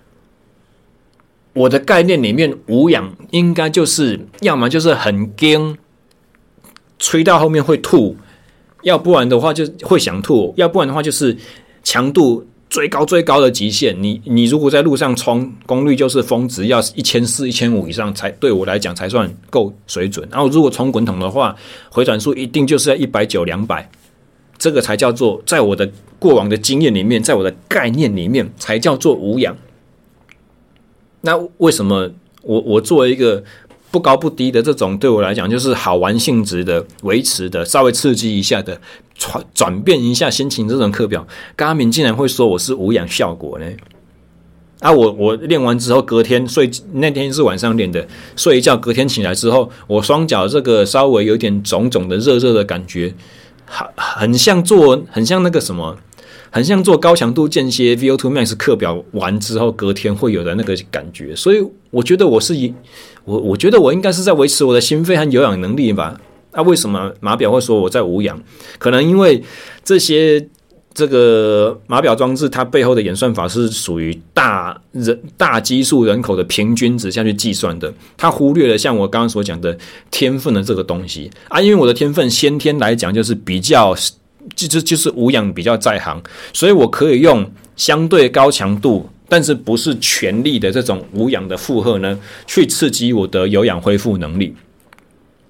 我的概念里面无氧应该就是要么就是很硬，吹到后面会吐，要不然的话就会想吐，要不然的话就是强度最高的极限。你如果在路上冲，功率就是峰值要1400、1500以上才对我来讲才算够水准。然后如果冲滚筒的话，回转数一定就是要190、200，这个才叫做在我的过往的经验里面，在我的概念里面才叫做无氧。那为什么我作为一个不高不低的这种对我来讲就是好玩性质的维持的稍微刺激一下的转变一下心情这种课表，Garmin竟然会说我是无氧效果呢？啊，我练完之后隔天那天是晚上练的，睡一觉隔天起来之后，我双脚这个稍微有点肿肿的热的感觉，很像那个什么。很像做高强度间歇 VO2 Max 课表完之后隔天会有的那个感觉，所以我觉得我觉得我应该是在维持我的心肺和有氧能力吧。那为什么码表会说我在无氧？可能因为这个码表装置它背后的演算法是属于大基数人口的平均值下去计算的，它忽略了像我刚刚所讲的天分的这个东西啊。因为我的天分先天来讲就是比较就是无氧比较在行，所以我可以用相对高强度但是不是全力的这种无氧的负荷呢，去刺激我的有氧恢复能力。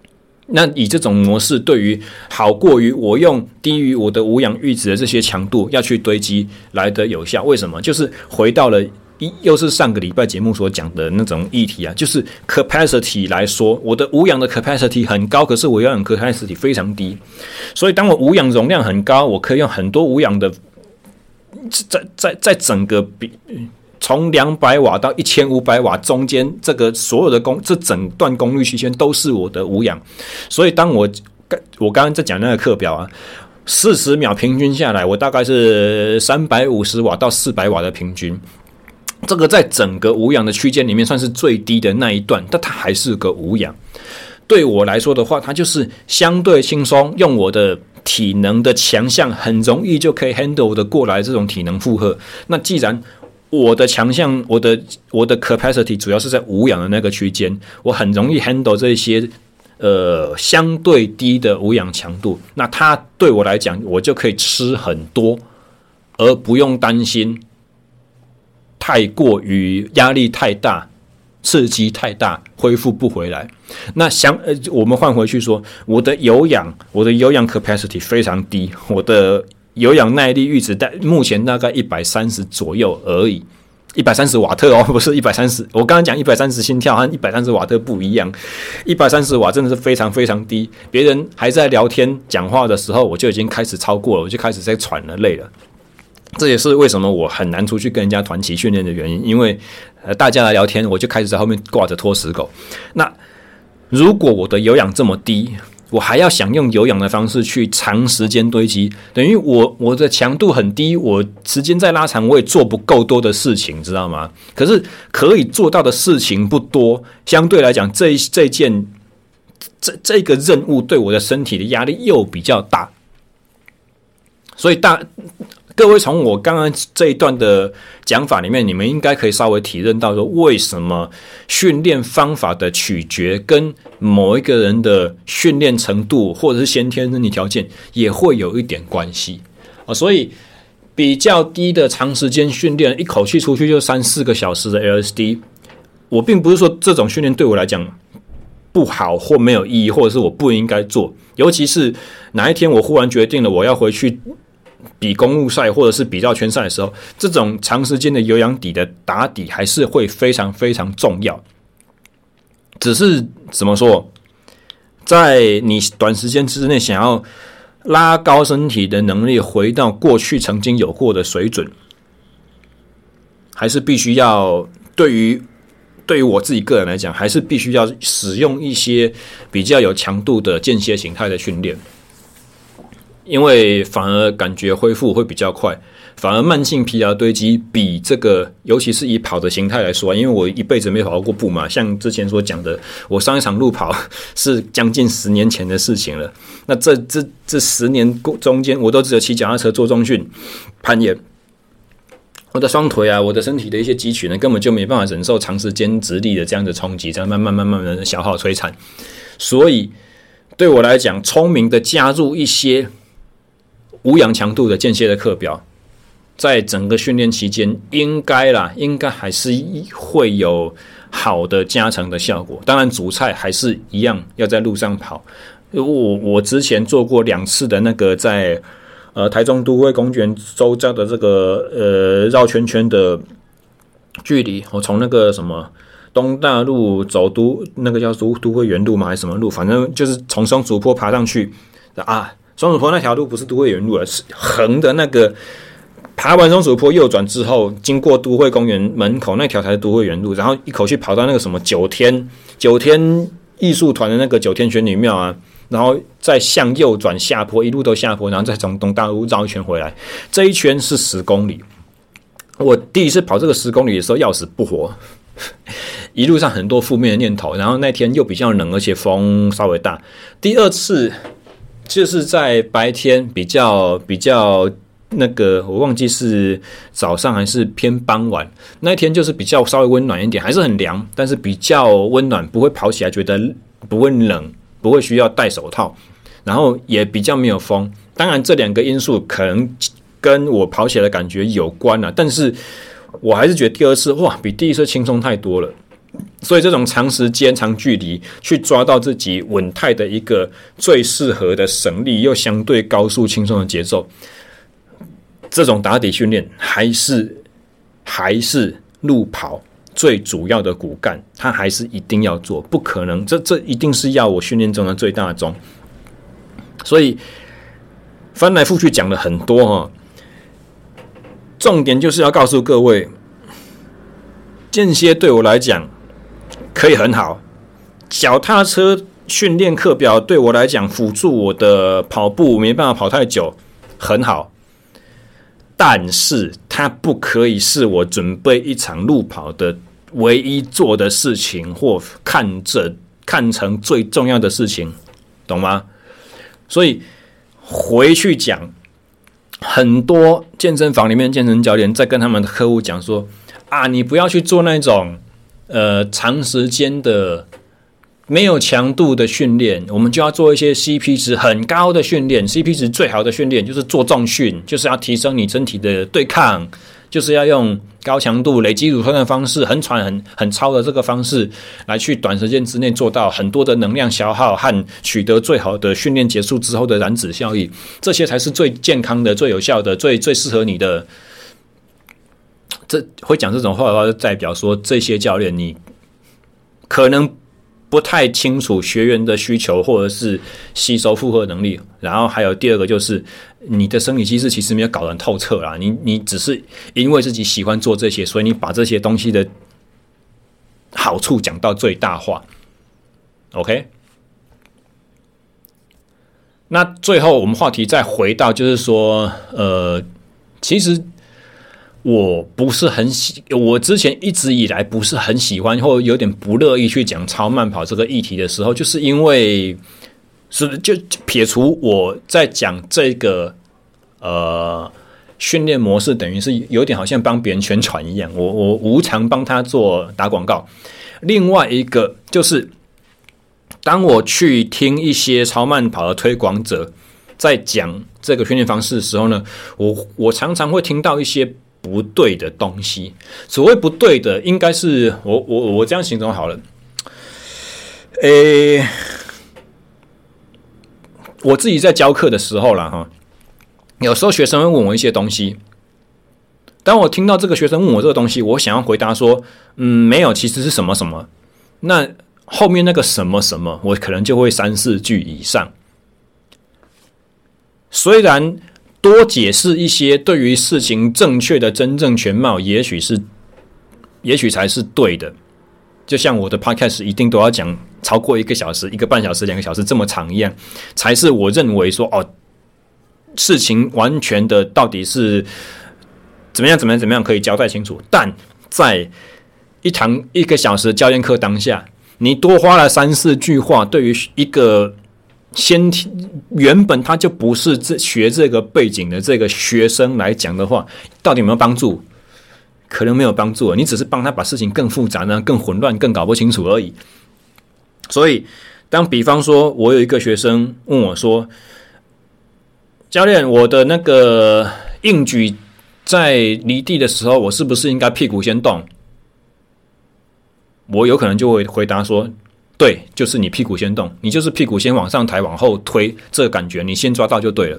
那以这种模式，对于好过于我用低于我的无氧阈值的这些强度要去堆积来得有效。为什么？就是回到了又是上个礼拜节目所讲的那种议题啊，就是 capacity 来说，我的无氧的 capacity 很高，可是我有氧 capacity 非常低，所以当我无氧容量很高，我可以用很多无氧的，在整个从200瓦到1500瓦中间，这个所有的这整段功率区间都是我的无氧，所以当我刚刚在讲那个课表啊，40秒平均下来，我大概是350瓦到400瓦的平均。这个在整个无氧的区间里面算是最低的那一段，但它还是个无氧。对我来说的话，它就是相对轻松，用我的体能的强项，很容易就可以 handle 的过来这种体能负荷。那既然我的强项，我的 capacity 主要是在无氧的那个区间，我很容易 handle 这些相对低的无氧强度，那它对我来讲，我就可以吃很多，而不用担心太过于压力太大、刺激太大，恢复不回来。那我们换回去说，我的有氧 capacity 非常低，我的有氧耐力阈值目前大概130左右而已，130瓦特哦，不是130。我刚刚讲130心跳和130瓦特不一样，130瓦真的是非常非常低。别人还在聊天讲话的时候，我就已经开始超过了，我就开始在喘了，累了。这也是为什么我很难出去跟人家团体训练的原因，因为大家来聊天，我就开始在后面挂着拖死狗。那如果我的有氧这么低，我还要想用有氧的方式去长时间堆积，等于我的强度很低，我时间再拉长，我也做不够多的事情，知道吗？可是可以做到的事情不多，相对来讲，这个任务对我的身体的压力又比较大，所以各位从我刚刚这一段的讲法里面，你们应该可以稍微体认到说，为什么训练方法的取决跟某一个人的训练程度或者是先天身体条件也会有一点关系啊。所以比较低的长时间训练，一口气出去就3-4个小时的 LSD， 我并不是说这种训练对我来讲不好或没有意义，或者是我不应该做。尤其是哪一天我忽然决定了我要回去比公路赛或者是比较圈赛的时候，这种长时间的有氧底的打底还是会非常非常重要。只是怎么说，在你短时间之内想要拉高身体的能力回到过去曾经有过的水准，还是必须要对于我自己个人来讲，还是必须要使用一些比较有强度的间歇形态的训练，因为反而感觉恢复会比较快，反而慢性疲劳堆积比这个，尤其是以跑的形态来说，因为我一辈子没跑过步嘛，像之前所讲的，我上一场路跑是将近10年前的事情了。那这10年中间，我都只有骑脚踏车做重训、攀岩，我的双腿啊，我的身体的一些肌群呢，根本就没办法忍受长时间直立的这样的冲击，这样慢慢的消耗摧残。所以对我来讲，聪明的加入一些无氧强度的间歇的课表，在整个训练期间应该还是会有好的加成的效果。当然主菜还是一样要在路上跑。我之前做过2次的那个在台中都会公园周遭的这个绕圈的距离，我从那个什么东大路走那个叫都会园路吗还是什么路，反正就是从松竹坡爬上去啊。松鼠坡那条路不是都会园路了，是横的那个，爬完松鼠坡右转之后，经过都会公园门口那条才是都会园路，然后一口气跑到那个什么九天艺术团的那个9天玄女庙啊，然后再向右转下坡，一路都下坡，然后再从东大路绕一圈回来，这一圈是10公里。我第一次跑这个10公里的时候要死不活，一路上很多负面的念头，然后那天又比较冷，而且风稍微大。第2次就是在白天比较那个，我忘记是早上还是偏傍晚，那一天就是比较稍微温暖一点，还是很凉，但是比较温暖，不会跑起来觉得不会冷，不会需要戴手套，然后也比较没有风。当然这2个因素可能跟我跑起来的感觉有关啊，但是我还是觉得第2次比第1次轻松太多了。 所以这种长时间、长距离去抓到自己稳态的一个最适合的省力又相对高速轻松的节奏，这种打底训练还是路跑最主要的骨干，它还是一定要做，不可能，这一定是要我训练中的最大宗。所以翻来覆去讲了很多哈，重点就是要告诉各位，间歇对我来讲可以很好，脚踏车训练课表对我来讲辅助我的跑步没办法跑太久很好，但是它不可以是我准备一场路跑的唯一做的事情，或看成最重要的事情，懂吗？所以回去讲，很多健身房里面健身教练在跟他们的客户讲说啊，你不要去做那种长时间的没有强度的训练，我们就要做一些 CP 值很高的训练。 CP 值最好的训练就是做重训，就是要提升你身体的对抗，就是要用高强度累积乳酸的方式，很喘很超的这个方式来去短时间之内做到很多的能量消耗和取得最好的训练结束之后的燃脂效益，这些才是最健康的、最有效的、最适合你的。这会讲这种话的话，就代表说这些教练你可能不太清楚学员的需求或者是吸收负荷能力，然后还有第二个就是你的生理机制其实没有搞得很透彻啦，你只是因为自己喜欢做这些，所以你把这些东西的好处讲到最大化。 OK， 那最后我们话题再回到就是说其实我之前一直以来不是很喜欢或有点不乐意去讲超慢跑这个议题的时候，就是因为就撇除我在讲这个训练模式，等于是有点好像帮别人宣传一样，我无偿帮他做打广告。另外一个就是当我去听一些超慢跑的推广者在讲这个训练方式的时候呢，我常常会听到一些不对的东西。所谓不对的，应该是我这样形容好了。我自己在教课的时候啦哈，有时候学生会问我一些东西，当我听到这个学生问我这个东西，我想要回答说没有，其实是什么什么，那后面那个什么什么我可能就会3-4句以上。虽然多解释一些对于事情正确的真正全貌，也许才是对的。就像我的 podcast 一定都要讲超过1个小时、1个半小时、2个小时这么长一样，才是我认为说事情完全的到底是怎么样可以交代清楚。但在一堂1个小时教练课当下，你多花了3-4句话，对于一个原本他就不是学这个背景的这个学生来讲的话，到底有没有帮助？可能没有帮助，你只是帮他把事情更复杂呢、更混乱、更搞不清楚而已。所以当比方说我有一个学生问我说，教练，我的那个硬举在离地的时候，我是不是应该屁股先动？我有可能就会回答说，对，就是你屁股先动，你就是屁股先往上抬往后推，这个感觉你先抓到就对了。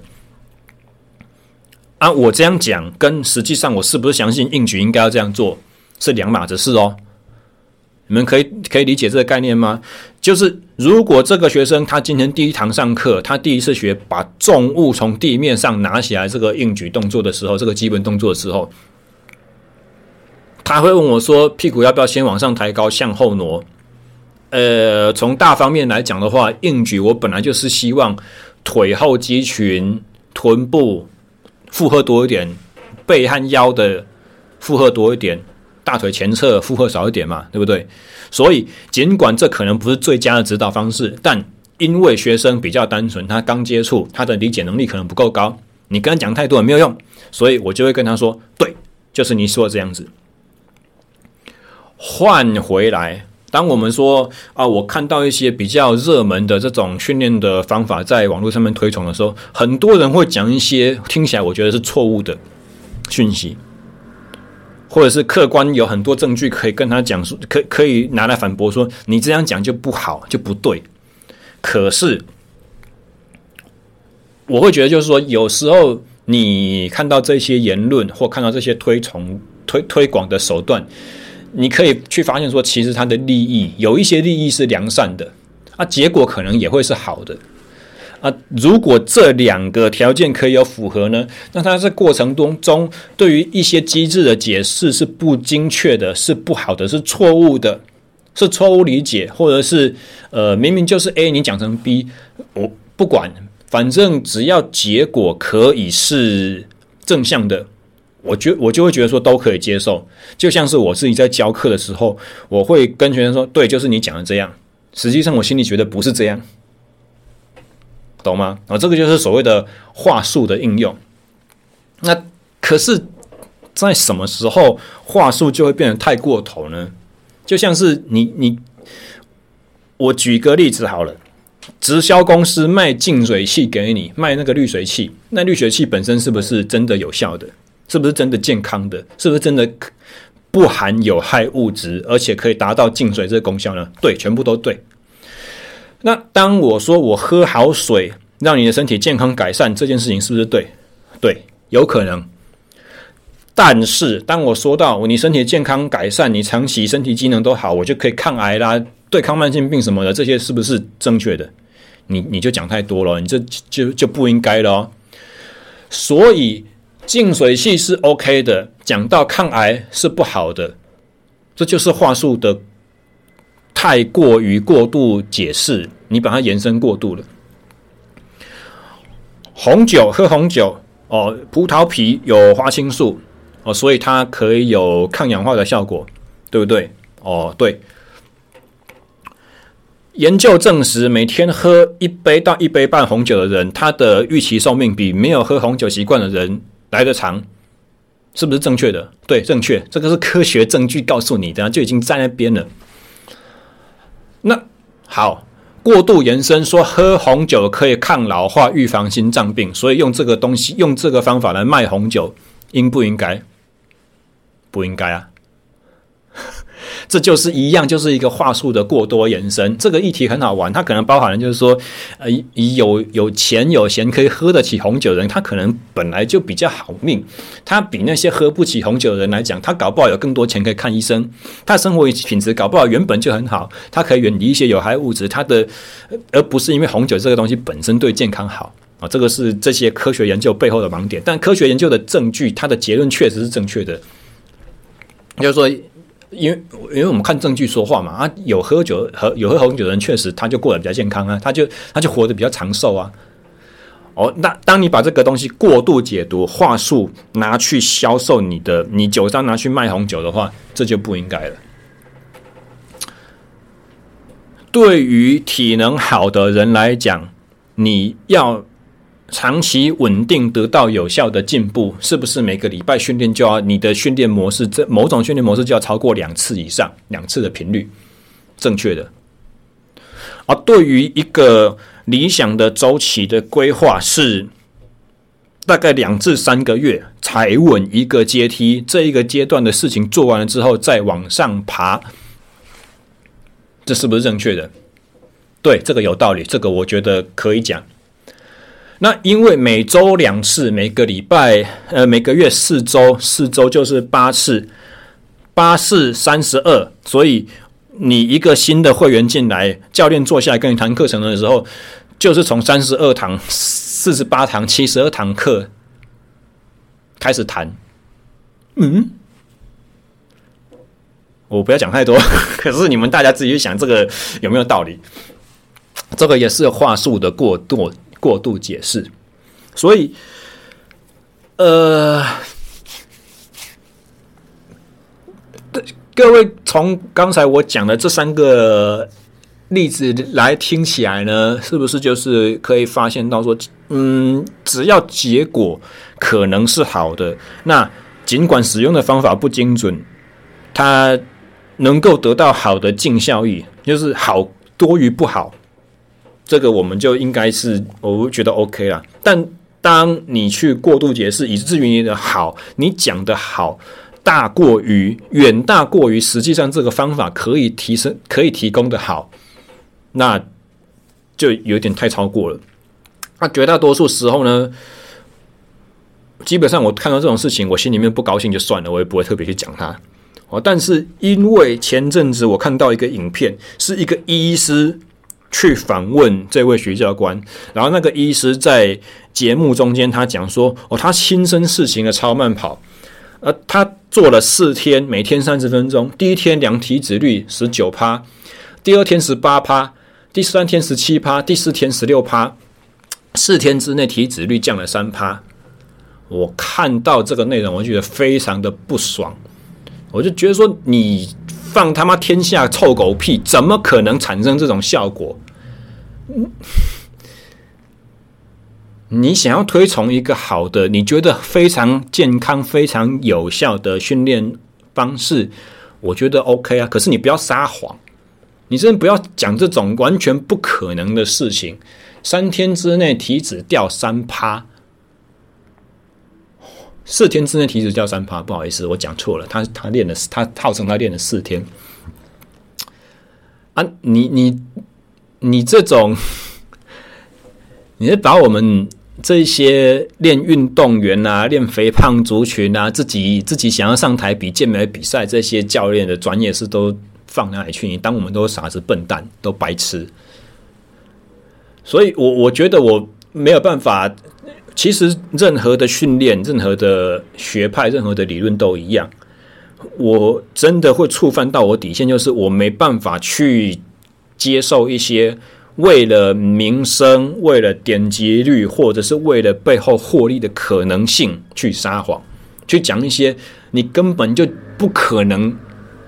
我这样讲跟实际上我是不是相信硬举应该要这样做是两码子事哦。你们可以理解这个概念吗？就是如果这个学生他今天第一堂上课，他第一次学把重物从地面上拿起来这个硬举动作的时候，这个基本动作的时候，他会问我说，屁股要不要先往上抬高向后挪？从大方面来讲的话，硬举我本来就是希望腿后肌群、臀部负荷多一点，背和腰的负荷多一点，大腿前侧负荷少一点嘛，对不对？所以尽管这可能不是最佳的指导方式，但因为学生比较单纯，他刚接触，他的理解能力可能不够高，你跟他讲太多也没有用，所以我就会跟他说，对，就是你说的这样子。换回来，当我们说我看到一些比较热门的这种训练的方法在网络上面推崇的时候，很多人会讲一些听起来我觉得是错误的讯息。 或者是客观有很多证据可以跟他讲说，可以拿来反驳说你这样讲就不好，就不对。可是我会觉得就是说，有时候你看到这些言论或看到这些推广的手段，你可以去发现说，其实它的利益有一些利益是良善的啊，结果可能也会是好的。如果这两个条件可以有符合呢，那它在过程中对于一些机制的解释是不精确的，是不好的，是错误的，是错误理解，或者是明明就是 A 你讲成 B， 我不管，反正只要结果可以是正向的，我就会觉得说都可以接受。就像是我自己在教课的时候，我会跟学生说，对，就是你讲的这样，实际上我心里觉得不是这样。懂吗？这个就是所谓的话术的应用。那可是，在什么时候话术就会变得太过头呢？就像是我举个例子好了，直销公司卖净水器给你，卖那个滤水器，那滤水器本身是不是真的有效的？是不是真的健康的？是不是真的不含有害物质，而且可以达到净水这个功效呢？对，全部都对。那当我说我喝好水让你的身体健康改善这件事情是不是对？对，有可能。但是当我说到你身体健康改善，你长期身体机能都好，我就可以抗癌啦，对抗慢性病什么的，这些是不是正确的？你就讲太多了，你这就不应该了哦。所以净水器是 OK 的，讲到抗癌是不好的，这就是话术的太过于过度解释，你把它延伸过度了。红酒，喝红酒葡萄皮有花青素所以它可以有抗氧化的效果，对不对？对。研究证实，每天喝1杯到1杯半红酒的人，他的预期寿命比没有喝红酒习惯的人来得长，是不是正确的？对，正确，这个是科学证据告诉你的，就已经在那边了。那好，过度延伸说喝红酒可以抗老化、预防心脏病，所以用这个东西、用这个方法来卖红酒，应不应该？不应该啊！这就是一样，就是一个话术的过多延伸。这个议题很好玩，它可能包含了就是说，有钱有闲可以喝得起红酒的人，他可能本来就比较好命，他比那些喝不起红酒的人来讲，他搞不好有更多钱可以看医生，他的生活品质搞不好原本就很好，他可以远离一些有害物质，而不是因为红酒这个东西本身对健康好这个是这些科学研究背后的盲点。但科学研究的证据，它的结论确实是正确的，就是说。因为我们看证据说话嘛有喝红酒的人确实他就过得比较健康他就活得比较长寿那当你把这个东西过度解读，话术拿去销售你酒商拿去卖红酒的话，这就不应该了。对于体能好的人来讲，你要长期稳定得到有效的进步，是不是每个礼拜训练就要你的训练模式，某种训练模式就要超过2次以上，2次的频率，正确的。对于一个理想的周期的规划是大概2至3个月踩稳一个阶梯，这一个阶段的事情做完了之后再往上爬，这是不是正确的？对，这个有道理，这个我觉得可以讲。那因为每周2次，每个礼拜每个月4周就是8次，8次32，所以你一个新的会员进来，教练坐下来跟你谈课程的时候，就是从32堂、48堂、72堂课开始谈。我不要讲太多，可是你们大家自己去想这个有没有道理？这个也是话术的过度解释，所以各位从刚才我讲的这3个例子来听起来呢，是不是就是可以发现到说，只要结果可能是好的，那尽管使用的方法不精准，它能够得到好的净效益，就是好多于不好。这个我们就应该是我觉得 OK 啦，但当你去过度解释，以至于你的好，你讲的好远大过于实际上这个方法可以提供的好，那就有点太超过了。那绝大多数时候呢，基本上我看到这种事情，我心里面不高兴就算了，我也不会特别去讲它。但是因为前阵子我看到一个影片，是一个医师去访问这位徐教官，然后那个医师在节目中间他讲说，他亲身试行了超慢跑，他做了4天，每天30分钟，第一天量体脂率 19%， 第二天 18%， 第3天 17%， 第4天 16%， 4天之内体脂率降了 3%。 我看到这个内容我觉得非常的不爽，我就觉得说你放他妈天下臭狗屁，怎么可能产生这种效果？你想要推崇一个好的，你觉得非常健康、非常有效的训练方式，我觉得 OK 啊。可是你不要撒谎，你真的不要讲这种完全不可能的事情。3天之内体脂掉 3%， 4天之内体脂掉 3%， 不好意思，我讲错了。他号称他练了4天啊！你这种，你是把我们这些练运动员啊、练肥胖族群啊、自己想要上台比健美比赛这些教练的专业是都放哪里去？你当我们都傻子、笨蛋、都白痴？所以我觉得我没有办法。其实任何的训练、任何的学派、任何的理论都一样，我真的会触犯到我底线，就是我没办法去接受一些为了名声、为了点击率，或者是为了背后获利的可能性去撒谎，去讲一些你根本就不可能。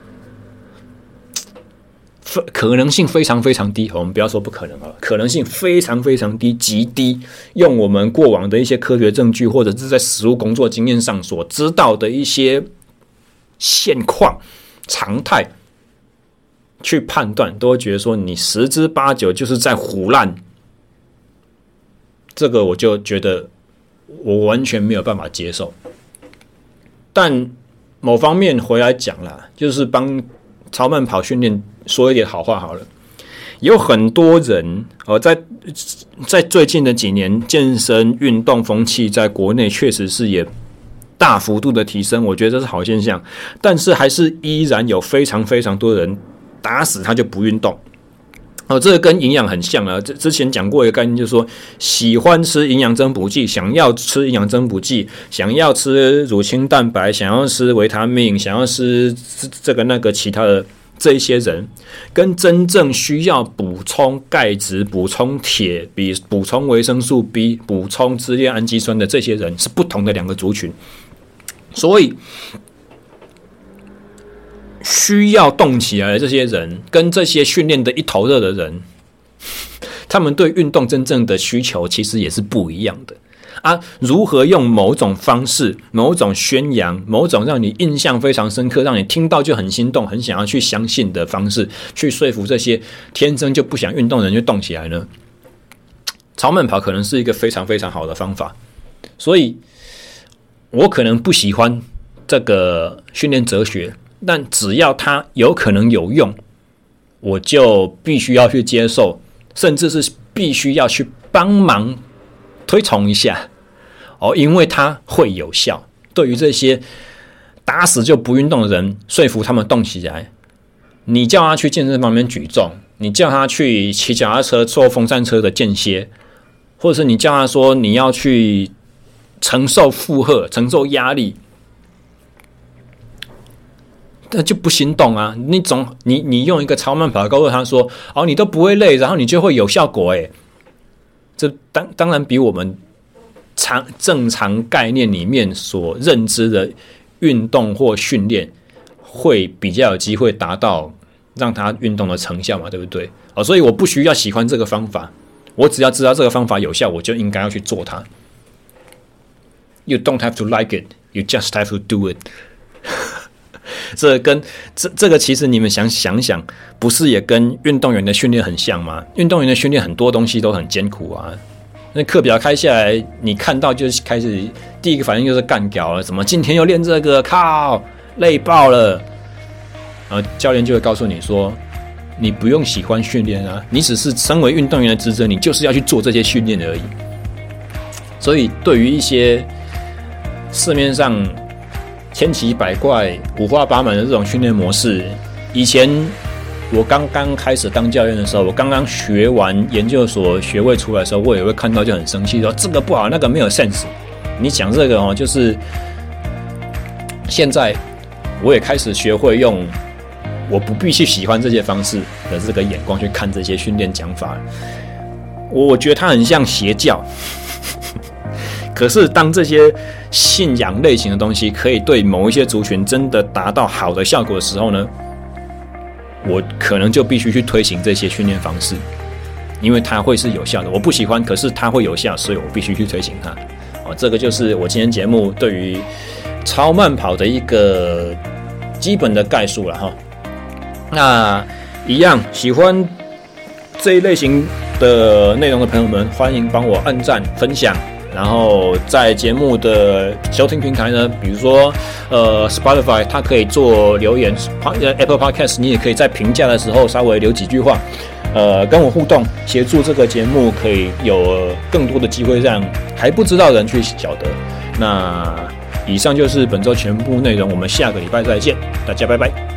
可能性非常非常低，我们不要说不可能了，可能性非常非常低，极低。用我们过往的一些科学证据，或者是在实务工作经验上所知道的一些现况、常态去判断，都会觉得说你10之8九就是在唬烂。这个我就觉得我完全没有办法接受。但某方面回来讲啦，就是帮超慢跑训练说一点好话好了。有很多人在最近的几年，健身运动风气在国内确实是也大幅度的提升，我觉得这是好现象。但是还是依然有非常非常多人打死他就不运动。这个跟营养很像啊。之前讲过一个概念，就是说喜欢吃营养增补剂，想要吃营养增补剂，想要吃乳清蛋白，想要吃维他命，想要吃这个那个其他的这一些人，跟真正需要补充钙质、补充铁、补充维生素 B、补充支链氨基酸的这些人是不同的2个族群。所以需要动起来的这些人，跟这些训练的一头热的人，他们对运动真正的需求其实也是不一样的啊。如何用某种方式、某种宣扬、某种让你印象非常深刻、让你听到就很心动、很想要去相信的方式，去说服这些天生就不想运动的人去动起来呢？超慢跑可能是一个非常非常好的方法。所以我可能不喜欢这个训练哲学，但只要它有可能有用，我就必须要去接受，甚至是必须要去帮忙推崇一下因为它会有效。对于这些打死就不运动的人，说服他们动起来。你叫他去健身房里面举重，你叫他去骑脚踏车、坐风扇车的间歇，或者是你叫他说你要去承受负荷、承受压力，那就不心动啊！你用一个超慢跑告诉他说，你都不会累，然后你就会有效果这当然比我们正常概念里面所认知的运动或训练会比较有机会达到让他运动的成效嘛，对不对？所以我不需要喜欢这个方法，我只要知道这个方法有效，我就应该要去做它。You don't have to like it, you just have to do it 这个其实你们想想，不是也跟运动员的训练很像吗？运动员的训练很多东西都很艰苦啊。那课表开下来，你看到就是开始第一个反应就是干屌了，怎么今天又练这个？靠！ 累爆了，然后教练就会告诉你说，你不用喜欢训练啊，你只是身为运动员的职责，你就是要去做这些训练而已。所以对于一些市面上千奇百怪、五花八门的这种训练模式，以前我刚刚开始当教练的时候，我刚刚学完研究所学位出来的时候，我也会看到就很生气，说这个不好，那个没有 sense。你讲这个就是现在我也开始学会用我不必去喜欢这些方式的这个眼光去看这些训练讲法。我觉得它很像邪教。可是当这些信仰类型的东西可以对某一些族群真的达到好的效果的时候呢，我可能就必须去推行这些训练方式，因为它会是有效的。我不喜欢，可是它会有效，所以我必须去推行它。这个就是我今天节目对于超慢跑的一个基本的概述了哈。那一样喜欢这一类型的内容的朋友们，欢迎帮我按赞分享。然后在节目的收听平台呢，比如说Spotify 它可以做留言， Apple Podcast 你也可以在评价的时候稍微留几句话，跟我互动，协助这个节目可以有更多的机会让还不知道的人去晓得。那以上就是本周全部内容，我们下个礼拜再见，大家拜拜。